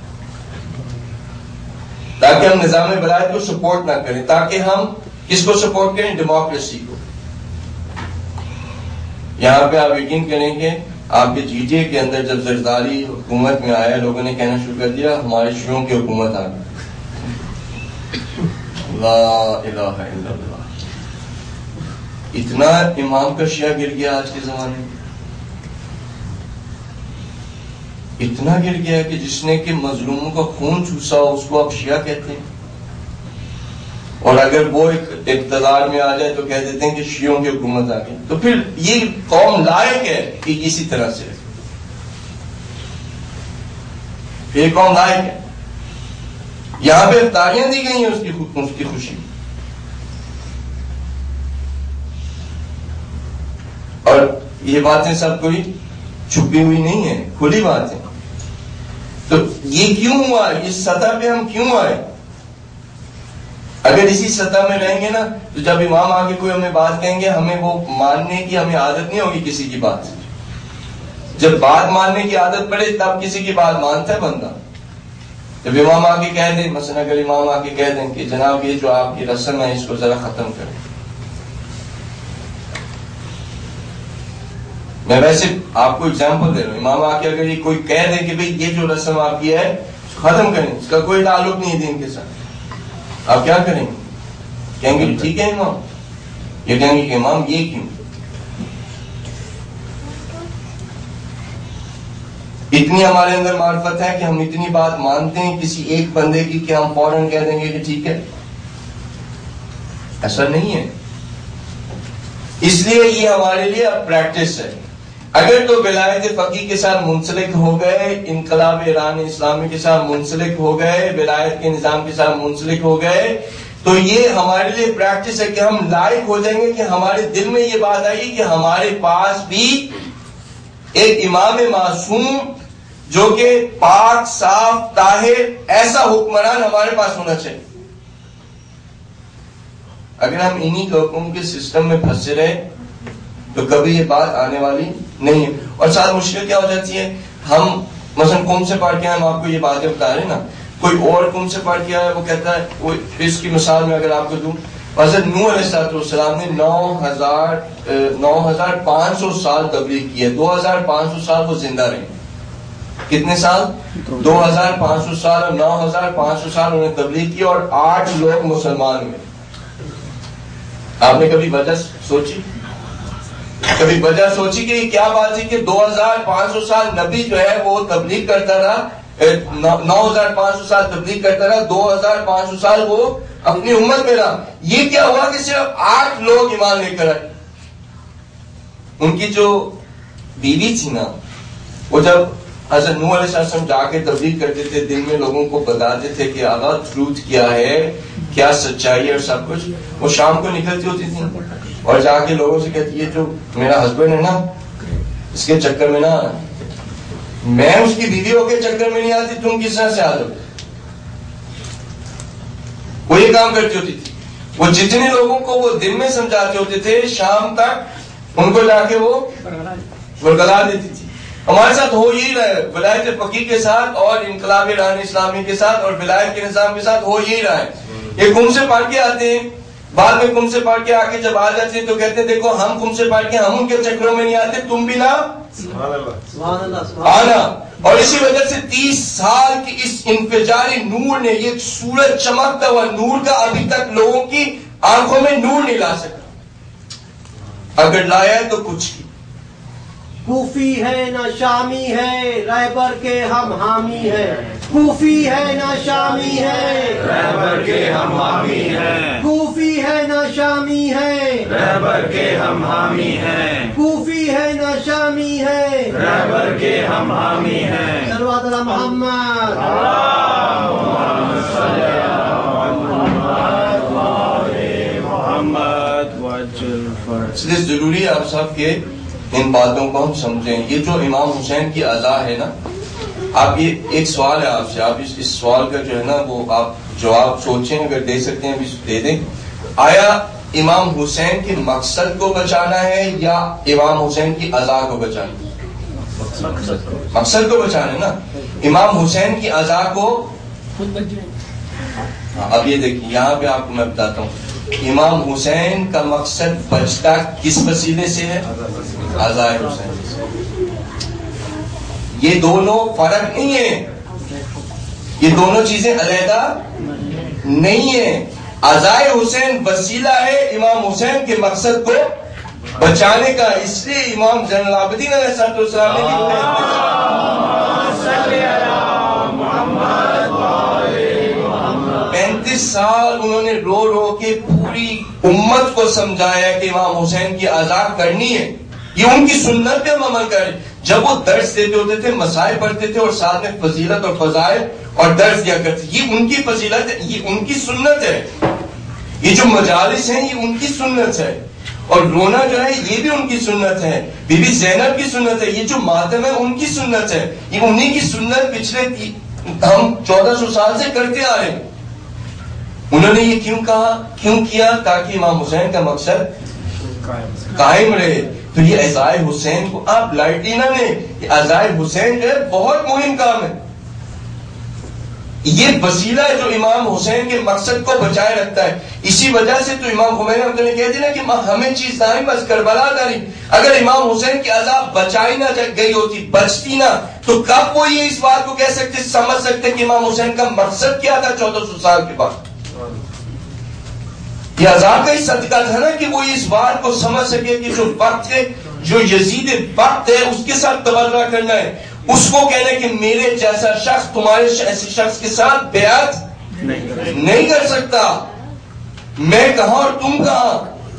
تاکہ ہم نظام ولایت کو سپورٹ نہ کریں، تاکہ ہم کس کو سپورٹ کریں؟ ڈیموکریسی کو۔ یہاں پہ آپ یقین کریں کہ آپ کے جی ٹی اے کے اندر جب زرداری حکومت میں آیا، لوگوں نے کہنا شروع کر دیا ہمارے شیعوں کی حکومت آ گئی۔ لا الہ الا اللہ۔ اتنا امام کا شیعہ گر گیا آج کے زمانے میں، اتنا گر گیا کہ جس نے کہ مظلوموں کا خون چوسا اس کو آپ شیعہ کہتے ہیں، اور اگر وہ اقتدار میں آ جائے تو کہہ دیتے ہیں کہ شیعوں کی حکومت آ گئی۔ تو پھر یہ قوم لائق ہے کہ اسی طرح سے، یہ قوم لائق ہے۔ یہاں پہ افطاریاں دی گئی ہیں اس کی خوشی، اور یہ باتیں سب کوئی چھپی ہوئی نہیں ہے، کھلی بات ہے۔ تو یہ کیوں ہوا؟ اس سطح پہ ہم کیوں آئے؟ اگر اسی سطح میں رہیں گے نا تو جب امام آگے کوئی ہمیں بات کہیں گے، ہمیں وہ ماننے کی ہمیں عادت نہیں ہوگی کسی کی بات سے۔ جب بات ماننے کی عادت پڑے تب کسی کی بات مانتا ہے بندہ۔ جب امام آگے کہہ دیں، مثلا اگر امام آگے کہہ دیں کہ جناب یہ جو آپ کی رسم ہے اس کو ذرا ختم کریں، میں ویسے آپ کو اگزامپل دے رہا ہوں، امام آ کے اگر یہ کوئی کہہ دے کہ بھئی یہ جو رسم آپ کی ہے ختم کریں، اس کا کوئی تعلق نہیں ہے دین کے ساتھ، آپ کیا کریں گے؟ کہیں گے ٹھیک ہے امام، یہ کہیں گے کہ امام یہ کیوں؟ اتنی ہمارے اندر معرفت ہے کہ ہم اتنی بات مانتے ہیں کسی ایک بندے کی کہ ہم فوراً کہہ دیں گے کہ ٹھیک ہے۔ ایسا نہیں ہے، اس لیے یہ ہمارے لیے اب پریکٹس ہے۔ اگر تو ولایت فقیہ کے ساتھ منسلک ہو گئے، انقلاب ایران اسلامی کے ساتھ منسلک ہو گئے، ولایت کے نظام کے ساتھ منسلک ہو گئے، تو یہ ہمارے لیے پریکٹس ہے کہ ہم لائق ہو جائیں گے کہ ہمارے دل میں یہ بات آئی کہ ہمارے پاس بھی ایک امام معصوم جو کہ پاک، صاف، طاہر، ایسا حکمران ہمارے پاس ہونا چاہیے۔ اگر ہم انہی حکم کے سسٹم میں پھنسے رہے تو کبھی یہ بات آنے والی نہیں ہے۔ اور ساتھ مشکل کیا ہو جاتی ہے، ہم مثلا قوم سے پڑھ کے ہم آپ کو یہ باتیں بتا رہے ہیں نا، کوئی اور قوم سے پڑھ کے آیا وہ کہتا ہے، وہ اس کی مثال میں اگر آپ کو دوں، حضرت نوح علیہ السلام نے 9500 سال تبلیغ کی ہے، 2500 سال وہ زندہ رہے۔ کتنے سال؟ 2500 سال، اور 9500 سال انہوں نے تبلیغ کی اور 8 لوگ مسلمان ہوئے۔ آپ نے کبھی وجہ سوچی؟ کبھی وجہ سوچی کہ یہ کیا بات ہے کہ 2500 سال نبی جو ہے وہ تبلیغ کرتا رہا، 9500 سال تبلیغ کرتا رہا، 2500 سال وہ اپنی امت میں رہا، یہ کیا ہوا کہ صرف 8 لوگ ایمان لے کر آئے؟ ان کی جو بیوی تھی نا، وہ جب حضرت نوح علیہ السلام جا کے تبلیغ کرتے تھے، دل میں لوگوں کو بتاتے تھے کہ آقا ٹروتھ کیا ہے، کیا سچائی ہے اور سب کچھ، وہ شام کو نکلتی ہوتی تھی اور جا کے لوگوں سے کہتی ہے جو میرا ہسبینڈ ہے نا اس کے چکر میں نہ آنا، میں اس کی بیوی ہو کے چکر میں نہیں آتی، تم کس طرح سے آ جاؤ؟ وہ یہ کام کرتی ہوتی تھی۔ وہ جتنے لوگوں کو وہ دن میں سمجھاتے ہوتے تھے، شام تک ان کو جا کے وہ ورگلا دیتی تھی۔ ہمارے ساتھ ہو یہی رہا ہے، ولایت فقیہ کے ساتھ اور انقلاب ایران اسلامی کے ساتھ اور ولایت کے نظام کے ساتھ ہو یہی رہا ہے۔ یہ قوم سے پڑھ کے آتے ہیں، بعد میں قوم سے پڑھ کے آ کے جب آ جاتے ہیں تو کہتے ہیں دیکھو ہم قوم سے پڑھ کے ہم ان کے چکروں میں نہیں آتے، تم بھی نہ آنا۔ اور اسی وجہ سے 30 سال کی اس انفجاری نور نے، یہ سورج چمکتا ہوا نور کا ابھی تک لوگوں کی آنکھوں میں نور نہیں لا سکا، اگر لایا ہے تو کچھ کی۔ کوفی ہے نہ شامی ہے، رہبر کے ہم حامی ہے، کوفی ہے نہ شامی ہے، رہبر کے ہم حامی ہیں، کوفی ہے نہ شامی ہے، رہبر کے ہم حامی ہیں، کوفی ہے نہ شامی ہے، رہبر کے ہم حامی ہیں۔ صلوات علی محمد۔ اس لیے ضروری ہے آپ سب کے ان باتوں کو ہم سمجھیں۔ یہ جو امام حسین کی عزا ہے نا، آپ یہ ایک سوال ہے آپ سے، آپ اس سوال کا جو ہے نا وہ آپ جواب سوچیں، اگر دے سکتے ہیں دے دیں۔ آیا امام حسین کے مقصد کو بچانا ہے یا امام حسین کی عزا کو بچانا ہے؟ مقصد کو بچانا ہے نا۔ امام حسین کی عزا کو اب یہ دیکھیں، یہاں پہ آپ کو میں بتاتا ہوں، امام حسین کا مقصد بچتا کس وسیلے سے ہے؟ عزا حسین سے۔ یہ دونوں فرق نہیں ہے، یہ دونوں چیزیں علیحدہ نہیں ہیں۔ عزا حسین وسیلہ ہے امام حسین کے مقصد کو بچانے کا، اس لیے امام زین العابدین علیہ السلام نے 35 سال انہوں نے رو رو کے پوری امت کو سمجھایا کہ امام حسین کی عزا کرنی ہے، یہ ان کی سنت پہ ہم عمل کریں۔ جب وہ درس دیتے ہوتے تھے، مسائل پڑھتے تھے اور ساتھ میں فضیلت اور فضائل اور درس دیا کرتے، یہ ان کی فضیلت ہے، یہ ان کی سنت ہے۔ یہ جو مجالس ہیں یہ ان کی سنت ہے، اور رونا جو ہے یہ بھی ان کی سنت ہے، بی بی زینب کی سنت ہے، یہ جو ماتم ہے ان کی سنت ہے، یہ انہی کی سنت پچھلے ہم 1400 سال سے کرتے آ رہے ہیں۔ انہوں نے یہ کیوں کیا؟ تاکہ امام حسین کا مقصد قائم رہے۔ تو یہ عزائے حسین کو آپ لائٹلی نہ لیں، یہ عزائے حسین جو ہے بہت مہم کام ہے، یہ وسیلہ ہے جو امام حسین کے مقصد کو بچائے رکھتا ہے۔ اسی وجہ سے تو امام خمینی رحمۃ اللہ نے کہہ دیا کہ ہمیں چیز داری بس کربلا داری، اگر امام حسین کی عذاب بچائی نہ گئی ہوتی، بچتی نہ، تو کب وہ یہ اس بات کو کہہ سکتے، سمجھ سکتے کہ امام حسین کا مقصد کیا تھا 1400 سال کے بعد۔ یہ عذاب کا ہی صدقہ تھا نا کہ وہ اس بات کو سمجھ سکے کہ جو وقت ہے، جو یزید وقت ہے، اس کے ساتھ تبرہ کرنا ہے، اس کو کہنا کہ میرے جیسا شخص تمہارے ایسے شخص کے ساتھ بیعت نہیں کر سکتا، میں کہاں اور تم کہاں۔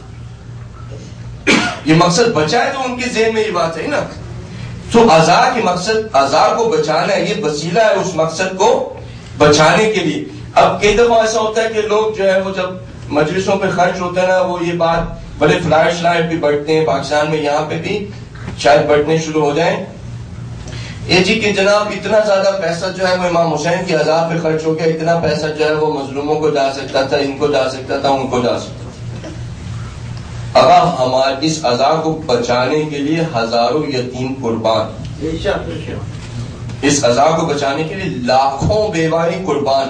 یہ مقصد بچائے تو ان کے ذہن میں یہ بات ہے نا۔ تو عزا کے مقصد، عزا کو بچانا ہے، یہ وسیلہ ہے اس مقصد کو بچانے کے لیے۔ اب کئی دفعہ ایسا ہوتا ہے کہ لوگ جو ہے وہ جب مجلسوں پہ خرچ ہوتا ہے نا، وہ یہ بات بڑے فلائٹ بھی بڑھتے ہیں پاکستان میں، یہاں پہ بھی شاید بڑھنے شروع ہو جائیں، جی کہ جناب اتنا زیادہ پیسہ جو ہے وہ امام حسین کی عزا پہ خرچ ہو گیا، اتنا پیسہ جو ہے وہ مظلوموں کو جا سکتا تھا، ان کو جا سکتا تھا، ان کو جا سکتا تھا۔ اگر ہمارے اس عزا کو بچانے کے لیے ہزاروں یتیم قربان، اس عزا کو بچانے کے لیے لاکھوں بیوائی قربان،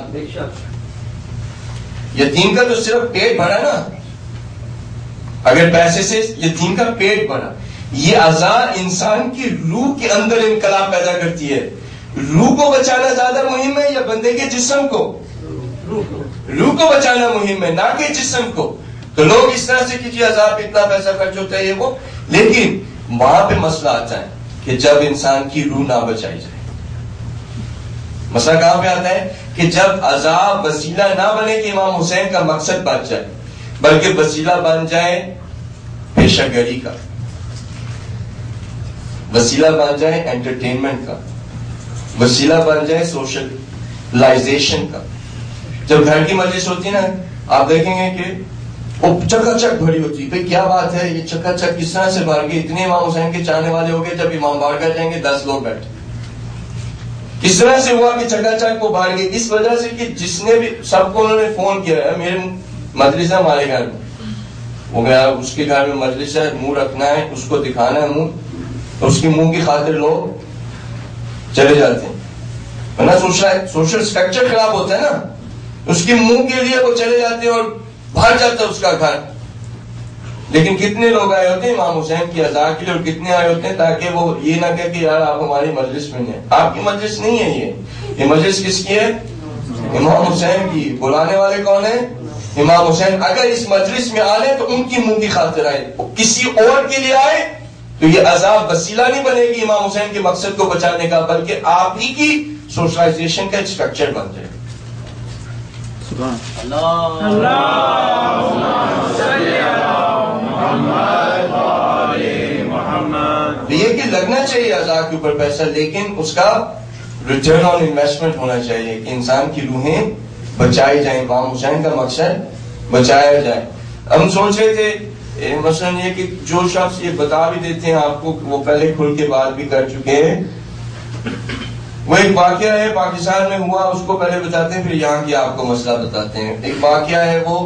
یتیم کا تو صرف پیٹ بھرا نا، اگر پیسے سے یتیم کا پیٹ بھرا، یہ عزا انسان کی روح کے اندر انقلاب پیدا کرتی ہے۔ روح کو بچانا زیادہ مہم ہے یا بندے کے جسم کو؟ روح کو بچانا مہم ہے، نہ کہ جسم کو۔ تو لوگ اس طرح سے کہ جی عزا پہ اتنا پیسہ خرچ ہوتا ہے یہ وہ، لیکن وہاں پہ مسئلہ آتا ہے کہ جب انسان کی روح نہ بچائی جائے۔ مسئلہ کہاں پہ آتا ہے کہ جب عزا وسیلہ نہ بنے کہ امام حسین کا مقصد بچ جائے، بلکہ وسیلہ بن جائے پیشہ گری کا، وسیلہ بن جائے انٹرٹینمنٹ کا، وسیلہ بن جائے سوشلائزیشن کا۔ جب گھر کی مجلس ہوتی ہے نا، آپ دیکھیں گے کہ وہ چکا چک بھری ہوتی ہے، بھئی کیا بات ہے، یہ چکا چک کس طرح سے بھر گئی، اتنے امام حسین کے چاہنے والے ہو گئے، جب امام بار کر جائیں گے 10 لوگ بیٹھے، کس طرح سے ہوا کہ چکا چک وہ بھر گئی؟ اس وجہ سے کہ جس نے بھی، سب کو انہوں نے فون کیا ہے، میرے مجلس ہے ہمارے گھر میں، وہ گیا اس کے گھر میں مجلس ہے، منہ رکھنا ہے، اس کو دکھانا ہے منہ، تو اس کی منہ کی خاطر لوگ چلے جاتے ہیں، ورنہ سوشل اسٹرکچر خراب ہوتا ہے نا، اس کی منہ کے لیے وہ چلے جاتے ہیں اور بھر جاتا ہے اس کا گھر۔ لیکن کتنے لوگ آئے ہوتے ہیں امام حسین کی عزا کے لیے، اور کتنے آئے ہوتے ہیں تاکہ وہ یہ نہ کہے کہ یار آپ ہماری مجلس میں نہیں ہیں۔ آپ کی مجلس نہیں ہے، یہ مجلس کس کی ہے؟ امام حسین کی۔ بلانے والے کون ہیں؟ امام حسین۔ اگر اس مجلس میں آ لیں تو ان کی منہ کی خاطر آئے، کسی اور کے لیے آئے تو یہ عذاب وسیلہ نہیں بنے گی امام حسین کے مقصد کو بچانے کا، بلکہ آپ ہی کی सोशलाइजेशन का एक स्ट्रक्चर बन जाए। ये कि लगना चाहिए आजाद के ऊपर पैसा, लेकिन उसका रिटर्न ऑन इन्वेस्टमेंट होना चाहिए कि इंसान की रूहें बचाई जाए, इमाम हुसैन का मकसद बचाया जाए। हम सोच रहे थे मसलन ये कि जो शख्स ये बता भी देते हैं आपको, वो पहले खुल के बात भी कर चुके हैं। वो एक वाकया है पाकिस्तान में हुआ, उसको पहले बताते हैं, फिर यहाँ की आपको मसला बताते हैं। एक वाकया है, वो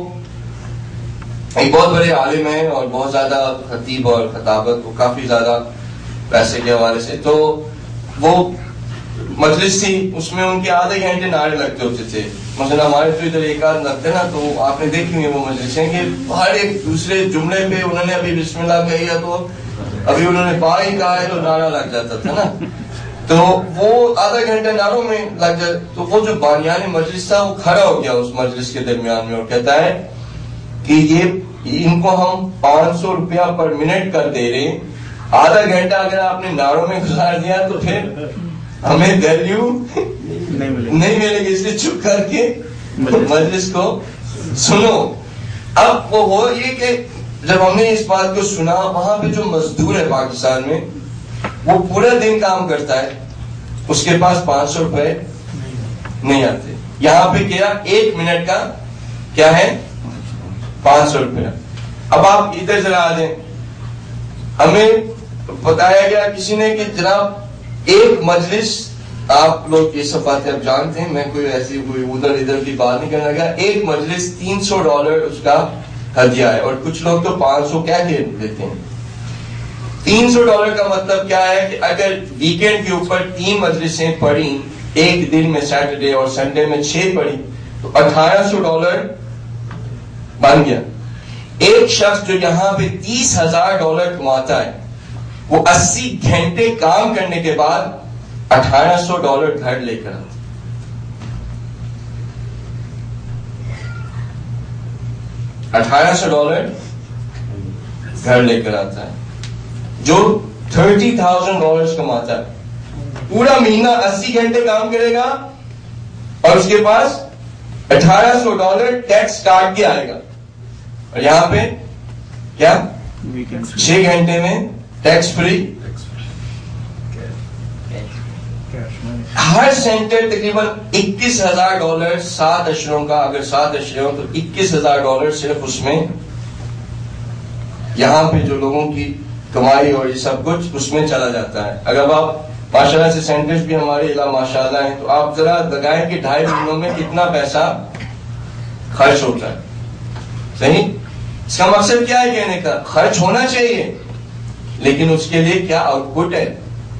एक बहुत बड़े आलिम है और बहुत ज्यादा खतीब और खताबत, वो काफी ज्यादा पैसे के हवाले से, तो वो मजलिस थी, उसमें उनके आधे घंटे नारे लगते होते थे। मतलब हमारे तो इधर एक आध लगते ना, तो आपने देखी हुई वो मजलिसें कि हर एक दूसरे जुमले पे उन्होंने अभी बिस्मिल्लाह कही है, तो अभी उन्होंने बा ही कहा है तो नारा लग जाता था ना, तो वो आधा घंटा नारों में लग जाए। तो वो जो बानियान मजलिस था वो खड़ा हो गया उस मजलिस के दरमियान में और कहता है कि ये इनको हम 500 रुपया पर मिनट कर दे रहे, आधा घंटा अगर आपने नारों में गुजार दिया तो फिर हमें वैल्यू नहीं मिलेगी, इसलिए चुप करके मजलिस को सुनो। अब वो हो ये कि जब हमने इस बात को सुना, वहां पे जो मजदूर है पाकिस्तान में, वो पूरा दिन काम करता है, उसके पास 500 रुपए नहीं आते। यहाँ पे क्या 1 मिनट का क्या है 500 रुपया। अब आप इधर जरा आ जाए, हमें बताया गया किसी ने कि जनाब एक मजलिस, आप लोग ये सब बातें अब जानते हैं, मैं कोई ऐसी कोई उधर इधर की बात नहीं करना, एक मजलिस $300 उसका हदिया है, और कुछ लोग तो 500 क्या देते हैं। $300 का मतलब क्या है कि अगर वीकेंड के ऊपर 3 मजलिसें पढ़ी, एक दिन में सैटरडे और संडे में 6 पढ़ी, तो $1800 बन गया। एक शख्स जो यहाँ पे $30,000 कमाता है, वो 80 घंटे काम करने के बाद $1800 घर लेकर आता। $1800 घर लेकर आता है, जो $30,000 कमाता है। पूरा महीना 80 घंटे काम करेगा और उसके पास $1800 टैक्स काट के आएगा, और यहां पे क्या 6 घंटे में टैक्स फ्री। हर सेंटर तकरीबन $21,000 7 अशरों का, अगर 7 अशरे हो तो $21,000 सिर्फ उसमें, यहां पे जो लोगों की कमाई और ये सब कुछ उसमें चला जाता है। अगर आप माशाल्लाह से सेंटर्स भी हमारे इला माशाल्लाह हैं, तो आप जरा लगाएं कि 2.5 महीनों में कितना पैसा खर्च होता है। सही, इसका मकसद क्या है कहने का, खर्च होना चाहिए, लेकिन उसके लिए क्या आउटपुट है।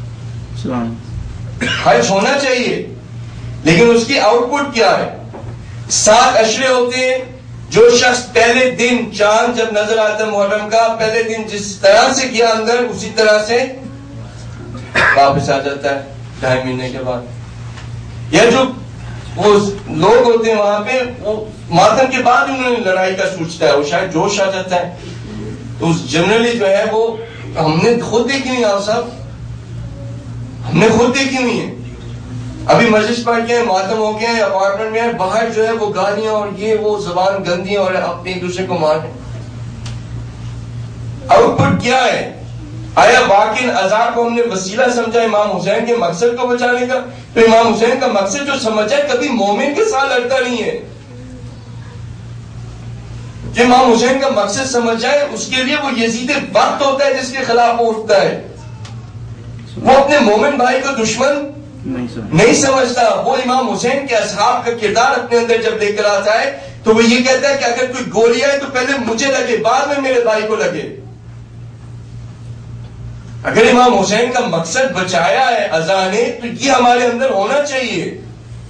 खर्च होना चाहिए, लेकिन उसकी आउटपुट क्या है। 7 अशरे होते हैं, जो शख्स पहले दिन चांद जब नजर आता है मुहर्रम का, पहले दिन जिस तरह से किया अंदर, उसी तरह से वापस आ जाता है 2.5 महीने के बाद। या जो वो लोग होते हैं वहां पे, वो मातम के बाद उन्होंने लड़ाई का सोचता है, वो शायद जोश आ जाता है। तो जनरली जो है वो हमने खुद देखी नहीं, आप साहब हमने खुद देखी हुई है। अभी मस्जिद पढ़ के मातम हो गया, अपार्टमेंट में है, बाहर जो है वो गालियां और ये वो जबान गंदी और अपने एक दूसरे को मार। आउटपुट क्या है। आया वाकिन अज़ा को हमने वसीला समझा इमाम हुसैन के मकसद को बचाने का, तो इमाम हुसैन का मकसद जो समझा है कभी मोमिन के साथ लड़ता नहीं है। जो इमाम हुसैन का मकसद समझ जाए, उसके लिए वो यजीद वक्त होता है जिसके खिलाफ वो उठता है। वो अपने मोमिन भाई को दुश्मन नहीं समझता। वो इमाम हुसैन के असहाब का किरदार अपने अंदर जब लेकर आता है, तो वो ये कहता है कि अगर कोई गोली आए तो पहले मुझे लगे, बाद में मेरे भाई को लगे। अगर इमाम हुसैन का मकसद बचाया है अज़ा ने, तो ये हमारे अंदर होना चाहिए।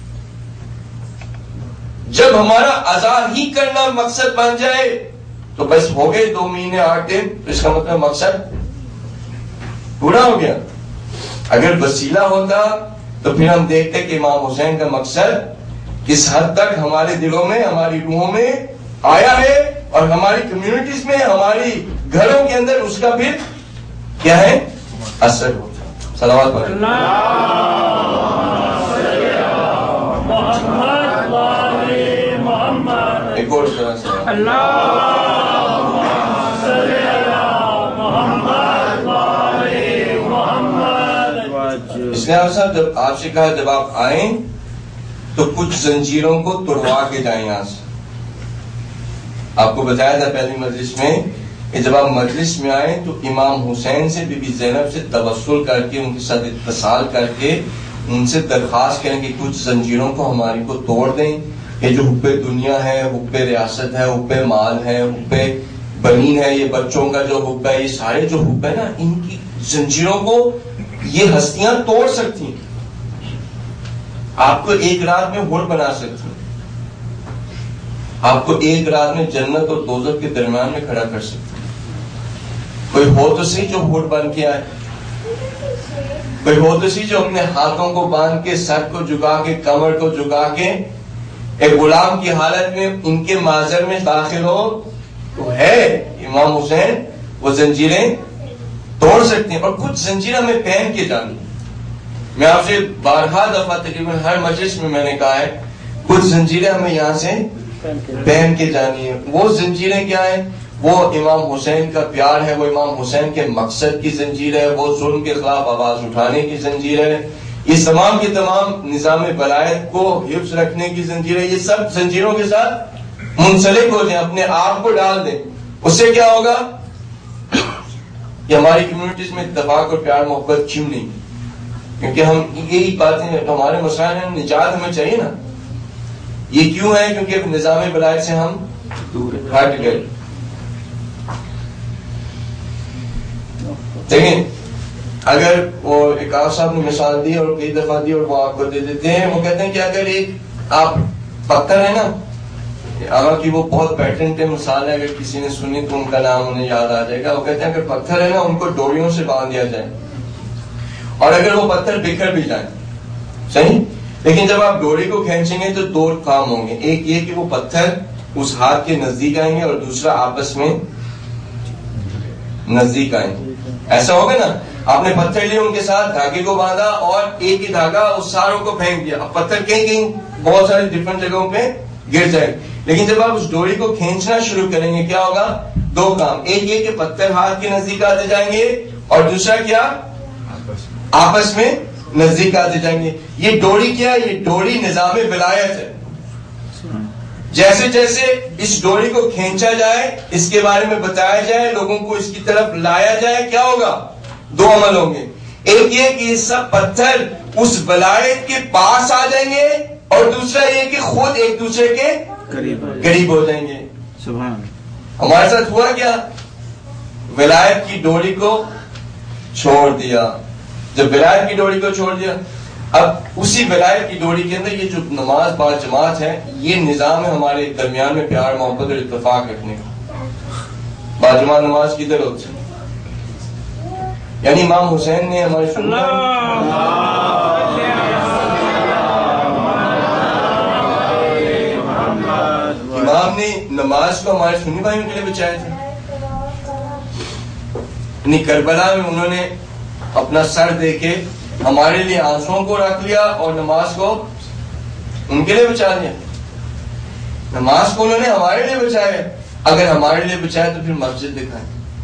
जब हमारा अज़ा ही करना मकसद बन जाए, तो बस हो गए 2 महीने 8 दिन, तो इसका मतलब मकसद पूरा हो गया। अगर वसीला होता तो फिर हम देखते कि इमाम हुसैन का मकसद किस हद तक हमारे दिलों में, हमारी रूहों में आया है, और हमारी कम्युनिटीज में, हमारी घरों के अंदर उसका फिर क्या है असर होता। सलावत पढ़ें। غور کرنا سلام اس نے صاحب جب آپ سے کہا جب آپ آئیں تو کچھ زنجیروں کو توڑوا کے جائیں یہاں سے. آپ کو بتایا تھا پہلی مجلس میں کہ جب آپ مجلس میں آئیں تو امام حسین سے بی بی زینب سے توسل کر کے ان کے ساتھ اتصال کر کے ان سے درخواست کریں کہ کچھ زنجیروں کو ہماری کو توڑ دیں. یہ جو حب دنیا ہے، حب ریاست ہے، حب مال ہے، حب بنین ہے، یہ بچوں کا جو حب ہے، یہ سارے جو حب ہے نا، ان کی زنجیروں کو یہ ہستیاں توڑ سکتی ہیں. آپ کو ایک رات میں ہور بنا سکتی ہیں، آپ کو ایک رات میں جنت اور دوزخ کے درمیان میں کھڑا کر سکتی ہیں. کوئی ہو تو صحیح جو ہور بن کے آئے، کوئی ہو تو صحیح جو اپنے ہاتھوں کو باندھ کے، سر کو جھکا کے، کمر کو جھکا کے ایک غلام کی حالت میں ان کے معذر میں داخل ہو. تو ہے امام حسین وہ زنجیریں توڑ سکتے ہیں. اور کچھ زنجیریں ہمیں پہن کے جانی. میں آپ سے بارہا دفعہ تقریباً ہر مجلس میں میں نے کہا ہے کچھ زنجیریں ہمیں یہاں سے پہن کے جانی ہے. وہ زنجیریں کیا ہیں؟ وہ امام حسین کا پیار ہے، وہ امام حسین کے مقصد کی زنجیر ہے، وہ ظلم کے خلاف آواز اٹھانے کی زنجیر ہے، یہ تمام کے تمام نظام ولایت کو حفظ رکھنے کی زنجیر ہے. یہ سب زنجیروں کے ساتھ منسلک ہو جائیں، اپنے آپ کو ڈال دیں. اس سے کیا ہوگا کہ ہماری کمیونٹیز میں اتفاق اور پیار محبت کیوں نہیں؟ کیونکہ ہم یہی باتیں ہمارے مسائل ہیں، نجات ہمیں چاہیے نا. یہ کیوں ہے؟ کیونکہ نظام ولایت سے ہم ہٹ گئے. دیکھیں اگر وہ اکاف صاحب نے مثال دی اور کئی دفعہ دی اور وہ آپ کو دے دیتے ہیں، وہ کہتے ہیں کہ اگر ایک آپ پتھر ہے نا، حالانکہ وہ بہت پیٹنٹ مثال ہے، اگر کسی نے سنی تو ان کا نام انہیں یاد آ جائے گا. وہ کہتے ہیں اگر پتھر ہے نا ان کو ڈوریوں سے باندھ دیا جائے اور اگر وہ پتھر بکھر بھی جائیں، صحیح، لیکن جب آپ ڈوری کو کھینچیں گے تو دو کام ہوں گے. ایک یہ کہ وہ پتھر اس ہاتھ کے نزدیک آئیں گے اور دوسرا آپس میں نزدیک آئیں گے. ایسا ہوگا نا، آپ نے پتھر لیے ان کے ساتھ دھاگے کو باندھا اور ایک ہی دھاگا اس ساروں کو پھینک دیا. اب پتھر کہیں کہیں بہت ساری ڈفرنٹ جگہوں پہ گر جائے. لیکن جب آپ اس ڈوری کو کھینچنا شروع کریں گے کیا ہوگا؟ دو کام. ایک یہ کہ پتھر ہاتھ کے نزدیک آتے جائیں گے اور دوسرا کیا؟ آپس میں نزدیک آتے جائیں گے. یہ ڈوری کیا ہے؟ یہ ڈوری نظام ولایت ہے. جیسے جیسے اس ڈوری کو کھینچا جائے، اس کے بارے میں بتایا جائے، لوگوں کو اس کی طرف لایا جائے، کیا ہوگا؟ دو عمل ہوں گے. ایک یہ کہ یہ سب پتھر اس ولایت کے پاس آ جائیں گے اور دوسرا یہ کہ خود ایک دوسرے کے قریب ہو جائیں گے. سبحان. ہمارے ساتھ ہوا کیا؟ ولایت کی ڈوری کو چھوڑ دیا. جب ولایت کی ڈوری کو چھوڑ دیا، اب اسی ولایت کی ڈوری کے اندر یہ جو نماز با جماعت ہے، یہ نظام ہے ہمارے درمیان میں پیار محبت اور اتفاق رکھنے کا. با جماعت نماز کدھر ہوتی ہے؟ یعنی امام حسین نے ہمارے امام نے نماز کو ہمارے سنی بھائیوں کے لیے بچایا تھا. یعنی کربلا میں انہوں نے اپنا سر دے کے ہمارے لیے آنسوؤں کو رکھ لیا اور نماز کو ان کے لیے بچا لیا. نماز کو انہوں نے ہمارے لیے بچایا. اگر ہمارے لیے بچایا تو پھر مسجد دکھائیں.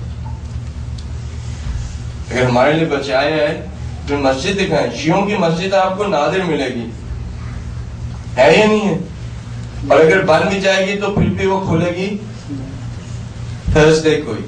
اگر ہمارے لیے بچایا ہے پھر مسجد دکھائیں. شیعوں کی مسجد آپ کو نادر ملے گی، ہے یا نہیں ہے؟ اور اگر بن بھی جائے گی تو پھر بھی وہ کھلے گی تھرسڈے کوئی.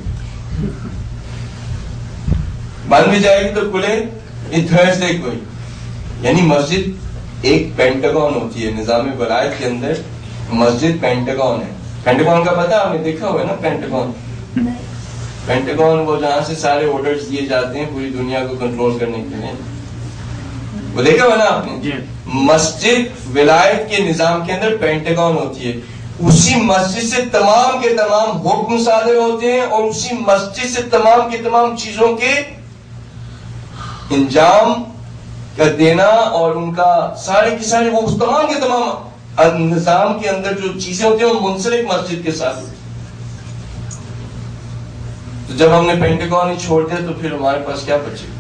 بن بھی جائے گی تو کھلے تھرسڈے کوئی. یعنی مسجد ایک پینٹاگون ہوتی ہے نظام ولایت کے اندر. مسجد پینٹاگون ہے. پینٹاگون کا پتہ آپ نے دیکھا ہوا ہے نا؟ پینٹاگون پینٹاگون وہ جہاں سے سارے آرڈرز دیے جاتے ہیں پوری دنیا کو کنٹرول کرنے کے لیے، وہ دیکھا ہوا نا آپ نے؟ مسجد ولایت کے نظام کے اندر پینٹاگون ہوتی ہے. اسی مسجد سے تمام کے تمام حکم صادر ہوتے ہیں اور اسی مسجد سے تمام کے تمام چیزوں کے انجام کا دینا اور ان کا سارے کی سارے وہ تمام کے تمام نظام کے اندر جو چیزیں ہوتی ہیں وہ منسلک مسجد کے ساتھ. تو جب ہم نے پینٹاگون ہی چھوڑ دیا تو پھر ہمارے پاس کیا بچے گا؟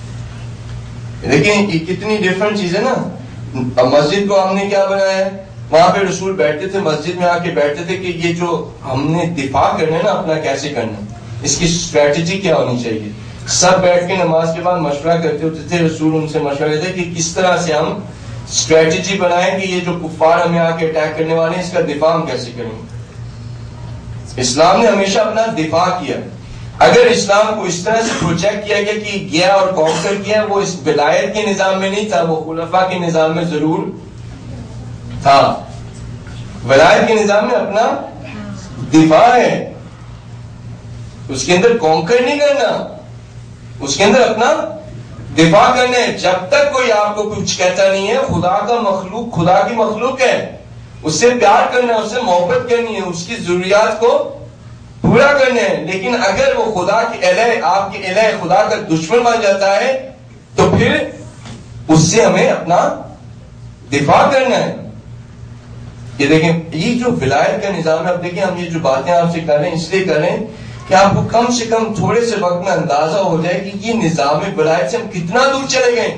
دیکھیں یہ کتنی ڈفرنٹ چیز ہے نا. اب مسجد کو ہم نے کیا بنایا ہے؟ وہاں پہ رسول بیٹھتے تھے، مسجد میں آ کے بیٹھتے تھے کہ یہ جو ہم نے دفاع کرنا ہے نا اپنا، کیسے کرنا، اس کی اسٹریٹجی کیا ہونی چاہیے. سب بیٹھ کے نماز کے بعد مشورہ کرتے ہوتے تھے. رسول ان سے مشورہ لیتے کہ کس طرح سے ہم اسٹریٹجی بنائیں کہ یہ جو کفار ہمیں آ کے اٹیک کرنے والے ہیں اس کا دفاع ہم کیسے کریں گے. اسلام نے ہمیشہ اپنا دفاع کیا. اگر اسلام کو اس طرح سے پروجیکٹ کیا گیا کہ گیا اور کانکر کیا، وہ اس ولایت کے نظام میں نہیں تھا، وہ خلفاء کے نظام میں ضرور تھا. ولایت کے نظام میں اپنا دفاع ہے، اس کے اندر کانکر نہیں کرنا، اس کے اندر اپنا دفاع کرنا ہے. جب تک کوئی آپ کو کچھ کہتا نہیں ہے، خدا کا مخلوق خدا کی مخلوق ہے، اس سے پیار کرنا ہے، اس سے محبت کرنی ہے، اس کی ضروریات کو پورا کرنا ہے. لیکن اگر وہ خدا کے الہ، آپ کے الہ خدا کا دشمن بن جاتا ہے تو پھر اس سے ہمیں اپنا دفاع کرنا ہے. یہ دیکھیں یہ جو ولایت کا نظام ہے، اب دیکھیں ہم یہ جو باتیں آپ سے کر رہے ہیں اس لیے کر رہے ہیں کہ آپ کو کم سے کم تھوڑے سے وقت میں اندازہ ہو جائے کہ یہ نظام ولایت سے ہم کتنا دور چلے گئے،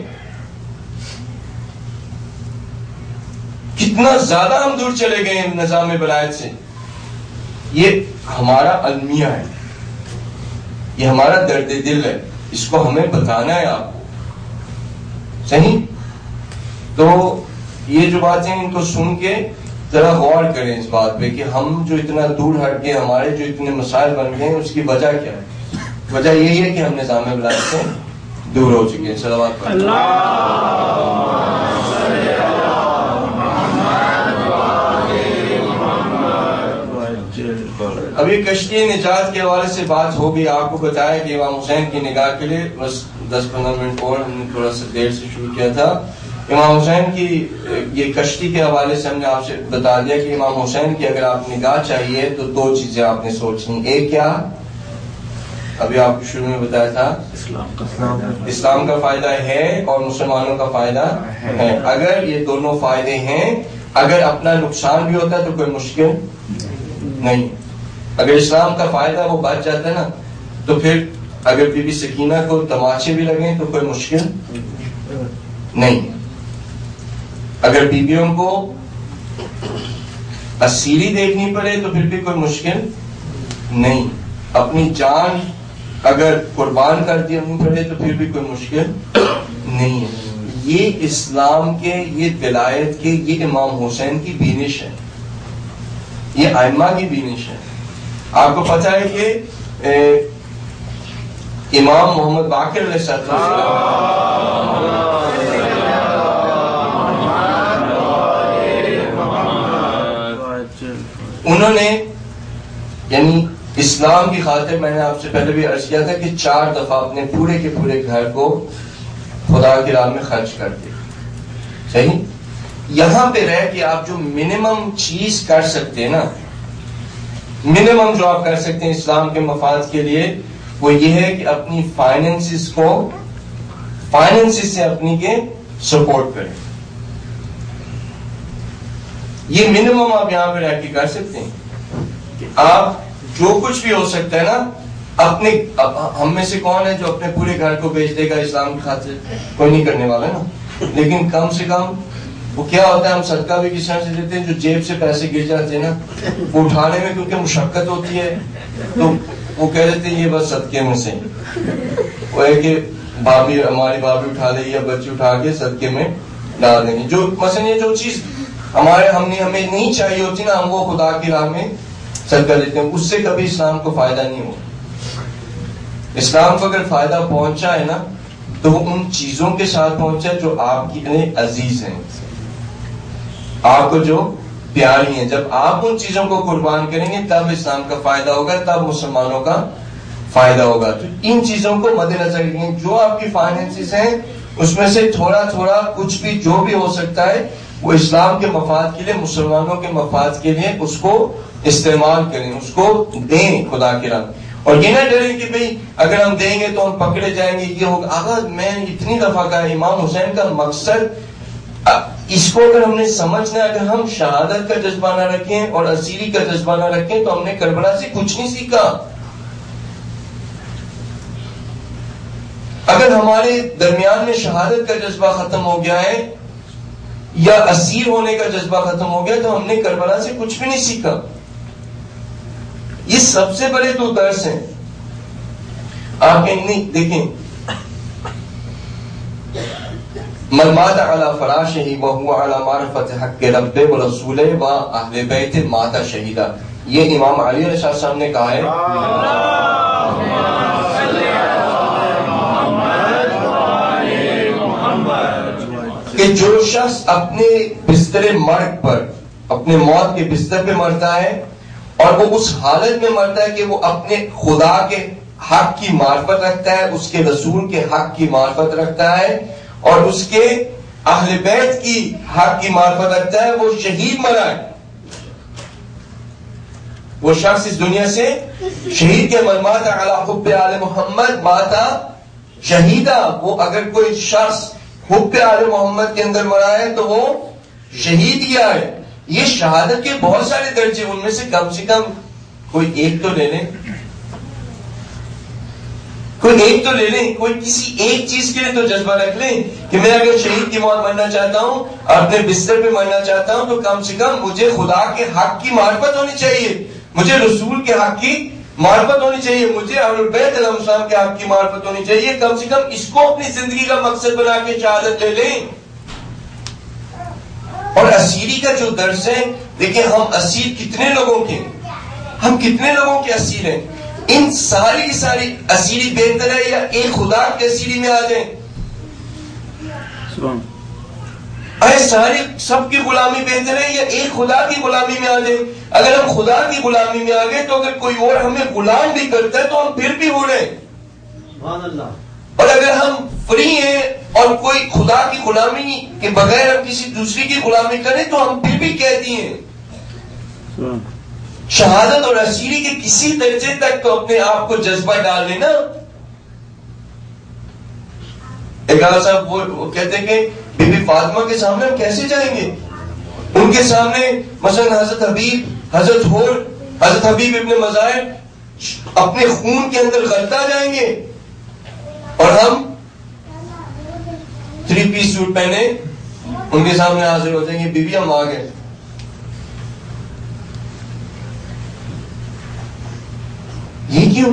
کتنا زیادہ ہم دور چلے گئے ہیں نظام ولایت سے. یہ ہمارا المیہ ہے، یہ ہمارا درد دل ہے، اس کو ہمیں بتانا ہے آپ کو. صحیح؟ تو یہ جو باتیں ان کو سن کے ذرا غور کریں اس بات پہ کہ ہم جو اتنا دور ہٹ کے ہمارے جو اتنے مسائل بن گئے ہیں اس کی وجہ کیا ہے. وجہ یہی ہے کہ ہم نظام ولایت سے دور ہو چکے ہیں. صلوات پڑھیں. ابھی کشتی نجات کے حوالے سے بات ہو گئی. آپ کو بتایا کہ امام حسین کی نگاہ کے لیے بس 10-15 منٹ اور ہم نے تھوڑا سا دیر سے شروع کیا تھا. امام حسین کی یہ کشتی کے حوالے سے ہم نے آپ سے بتا دیا کہ امام حسین کی اگر آپ نگاہ چاہیے تو 2 چیزیں آپ نے سوچنی. ایک کیا؟ ابھی آپ کو شروع میں بتایا تھا، اسلام کا فائدہ ہے اور مسلمانوں کا فائدہ ہے. اگر یہ دونوں فائدے ہیں، اگر اپنا نقصان بھی ہوتا ہے تو کوئی مشکل نہیں. اگر اسلام کا فائدہ وہ بچ جاتا ہے نا تو پھر اگر بی بی سکینہ کو تماچے بھی لگیں تو کوئی مشکل نہیں. اگر بیویوں کو اسیری دیکھنی پڑے تو پھر بھی کوئی مشکل نہیں. اپنی جان اگر قربان کر دینی پڑے تو پھر بھی کوئی مشکل نہیں ہے. یہ اسلام کے، یہ ولایت کے، یہ امام حسین کی بینش ہے، یہ ائمہ کی بینش ہے. آپ کو پتہ ہے کہ امام محمد باقر علیہ السلام انہوں نے یعنی اسلام کی خاطر، میں نے آپ سے پہلے بھی عرض کیا تھا کہ 4 دفعہ اپنے پورے کے پورے گھر کو خدا کی راہ میں خرچ کر دیا. صحیح؟ یہاں پہ رہ کے آپ جو منیمم چیز کر سکتے ہیں نا، منیمم جو آپ کر سکتے ہیں اسلام کے مفاد کے لیے، وہ یہ ہے کہ اپنی فائنینسز سے اپنی کے سپورٹ کریں. یہ منیمم آپ یہاں پہ رہ کے کر سکتے ہیں کہ آپ جو کچھ بھی ہو سکتا ہے نا اپنے، ہم میں سے کون ہے جو اپنے پورے گھر کو بیچ دے گا اسلام کی خاطر؟ کوئی نہیں کرنے والا نا. لیکن کم سے کم وہ کیا ہوتا ہے، ہم صدقہ بھی کس طرح سے دیتے ہیں، جو جیب سے پیسے گر جاتے ہیں نا وہ اٹھانے میں کیونکہ مشقت ہوتی ہے تو وہ کہہ دیتے ہیں یہ بس صدقے میں سے. وہ ہے کہ بھابھی، ہماری بھابھی اٹھا لے یا بچے اٹھا کے صدقے میں ڈال دیں گے. جو مثلا یہ جو چیز ہمیں نہیں چاہیے ہوتی نا، ہم وہ خدا کی راہ میں صدقہ دیتے ہیں. اس سے کبھی اسلام کو فائدہ نہیں ہو. اسلام کو اگر فائدہ پہنچا ہے نا تو وہ ان چیزوں کے ساتھ پہنچا ہے جو آپ کے لیے عزیز ہیں، آپ کو جو پیاری ہیں. جب آپ ان چیزوں کو قربان کریں گے تب اسلام کا فائدہ ہوگا، تب مسلمانوں کا فائدہ ہوگا. تو ان چیزوں کو مد نظر رکھیں. جو آپ کی فائنینسز ہیں اس میں سے تھوڑا تھوڑا کچھ بھی جو بھی ہو سکتا ہے وہ اسلام کے مفاد کے لیے، مسلمانوں کے مفاد کے لیے اس کو استعمال کریں، اس کو دیں خدا کی راہ. اور یہ نہ ڈریں کہ بھئی اگر ہم دیں گے تو ہم پکڑے جائیں گے، یہ ہوگا. آغا میں اتنی دفعہ کہا امام حسین کا مقصد، اس کو اگر ہم نے سمجھنا، اگر ہم شہادت کا جذبہ نہ رکھیں اور اسیری کا جذبہ نہ رکھیں تو ہم نے کربلا سے کچھ نہیں سیکھا. اگر ہمارے درمیان میں شہادت کا جذبہ ختم ہو گیا ہے یا اسیر ہونے کا جذبہ ختم ہو گیا تو ہم نے کربلا سے کچھ بھی نہیں سیکھا. یہ سب سے بڑے دو درس ہیں. آپ دیکھیں من مات علی فراشہ وہو علی معرفت حق رب ورسولہ و اہل بیت مات شہیدا. یہ امام علی علیہ السلام نے کہا ہے کہ جو شخص اپنے بستر مرگ پر، اپنے موت کے بستر پہ مرتا ہے اور وہ اس حالت میں مرتا ہے کہ وہ اپنے خدا کے حق کی معرفت رکھتا ہے، اس کے رسول کے حق کی معرفت رکھتا ہے اور اس کے اہل بیت کی حق کی معرفت رکھتا ہے، وہ شہید مرا ہے. وہ شخص اس دنیا سے شہید کے من مات علی حب آل محمد ماتا شہیدہ. وہ اگر کوئی شخص حب آل محمد کے اندر مرا ہے تو وہ شہید کیا ہے. یہ شہادت کے بہت سارے درجے، ان میں سے کم کوئی ایک تو لے لیں، کوئی کسی ایک چیز کے لیے تو جذبہ رکھ لیں کہ میں اگر شہید کی موت مرنا چاہتا ہوں، اپنے بستر پہ مرنا چاہتا ہوں، تو کم سے کم مجھے خدا کے حق کی معرفت ہونی چاہیے، مجھے رسول کے حق کی معرفت ہونی چاہیے، مجھے اہل بیت علیہ السلام کے حق کی معرفت ہونی چاہیے. کم سے کم اس کو اپنی زندگی کا مقصد بنا کے شہادت لے لیں. اور اسیری کا جو درس ہے، دیکھیں ہم اسیر کتنے لوگوں کے اسیر ہیں. ان ساری کی ساری اسیری بہتر ہے یا ایک خدا کی اسیری میں آ جائیں؟ ساری سب کی غلامی بہتر ہے یا ایک خدا کی غلامی میں آ جائیں؟ اگر ہم خدا کی غلامی میں آ گئے تو اگر کوئی اور ہمیں غلام بھی کرتا ہے تو ہم پھر بھی ہو رہے ہیں. اور اگر ہم فری ہیں اور کوئی خدا کی غلامی کے بغیر ہم کسی دوسری کی غلامی کریں تو ہم پھر بھی قیدی ہیں. شہادت اور اسیری کے کسی درجے تک تو اپنے آپ کو جذبہ ڈال لینا. ایک صاحب وہ کہتے ہیں کہ بی بی فاطمہ کے سامنے ہم کیسے جائیں گے؟ ان کے سامنے مثلا حضرت حبیب ابن مظاہر اپنے خون کے اندر غلطا جائیں گے اور ہم 3 پیس سوٹ پہنے ان کے سامنے حاضر ہو جائیں گے، بی بی ہم آ گئے. یہ کیوں؟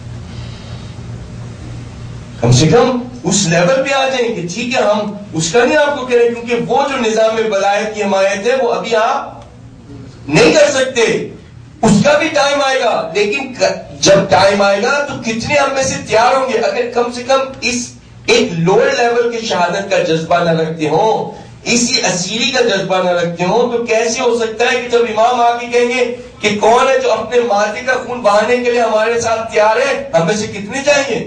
کم سے کم اس لیول پہ آ جائیں کہ ٹھیک ہے ہم اس کا نہیں آپ کو کہہ رہے، کیونکہ وہ جو نظام ولایت کی حمایت ہے وہ ابھی آپ نہیں کر سکتے، اس کا بھی ٹائم آئے گا. لیکن جب ٹائم آئے گا تو کتنے ہم میں سے تیار ہوں گے؟ اگر کم سے کم اس ایک لوور لیول کی شہادت کا جذبہ نہ رکھتے ہوں، اسی اسیری کا جذبہ نہ رکھتے ہوں، تو کیسے ہو سکتا ہے کہ جب امام آ کے کہیں گے کہ کون ہے جو اپنے ماضی کا خون بہانے کے لیے ہمارے ساتھ تیار ہے، ہم میں سے کتنے جائیں گے؟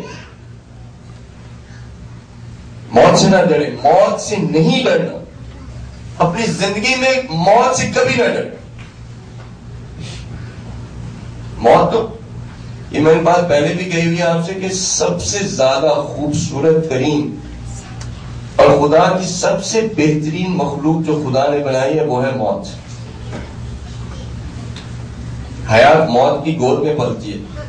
موت سے نہ ڈرے، موت سے نہیں ڈرنا. اپنی زندگی میں موت سے کبھی نہ ڈرے. موت تو یہ میں نے بات پہلے بھی کہی ہوئی آپ سے کہ سب سے زیادہ خوبصورت ترین اور خدا کی سب سے بہترین مخلوق جو خدا نے بنائی ہے وہ ہے موت. حیات موت کی گود میں پلتی ہے.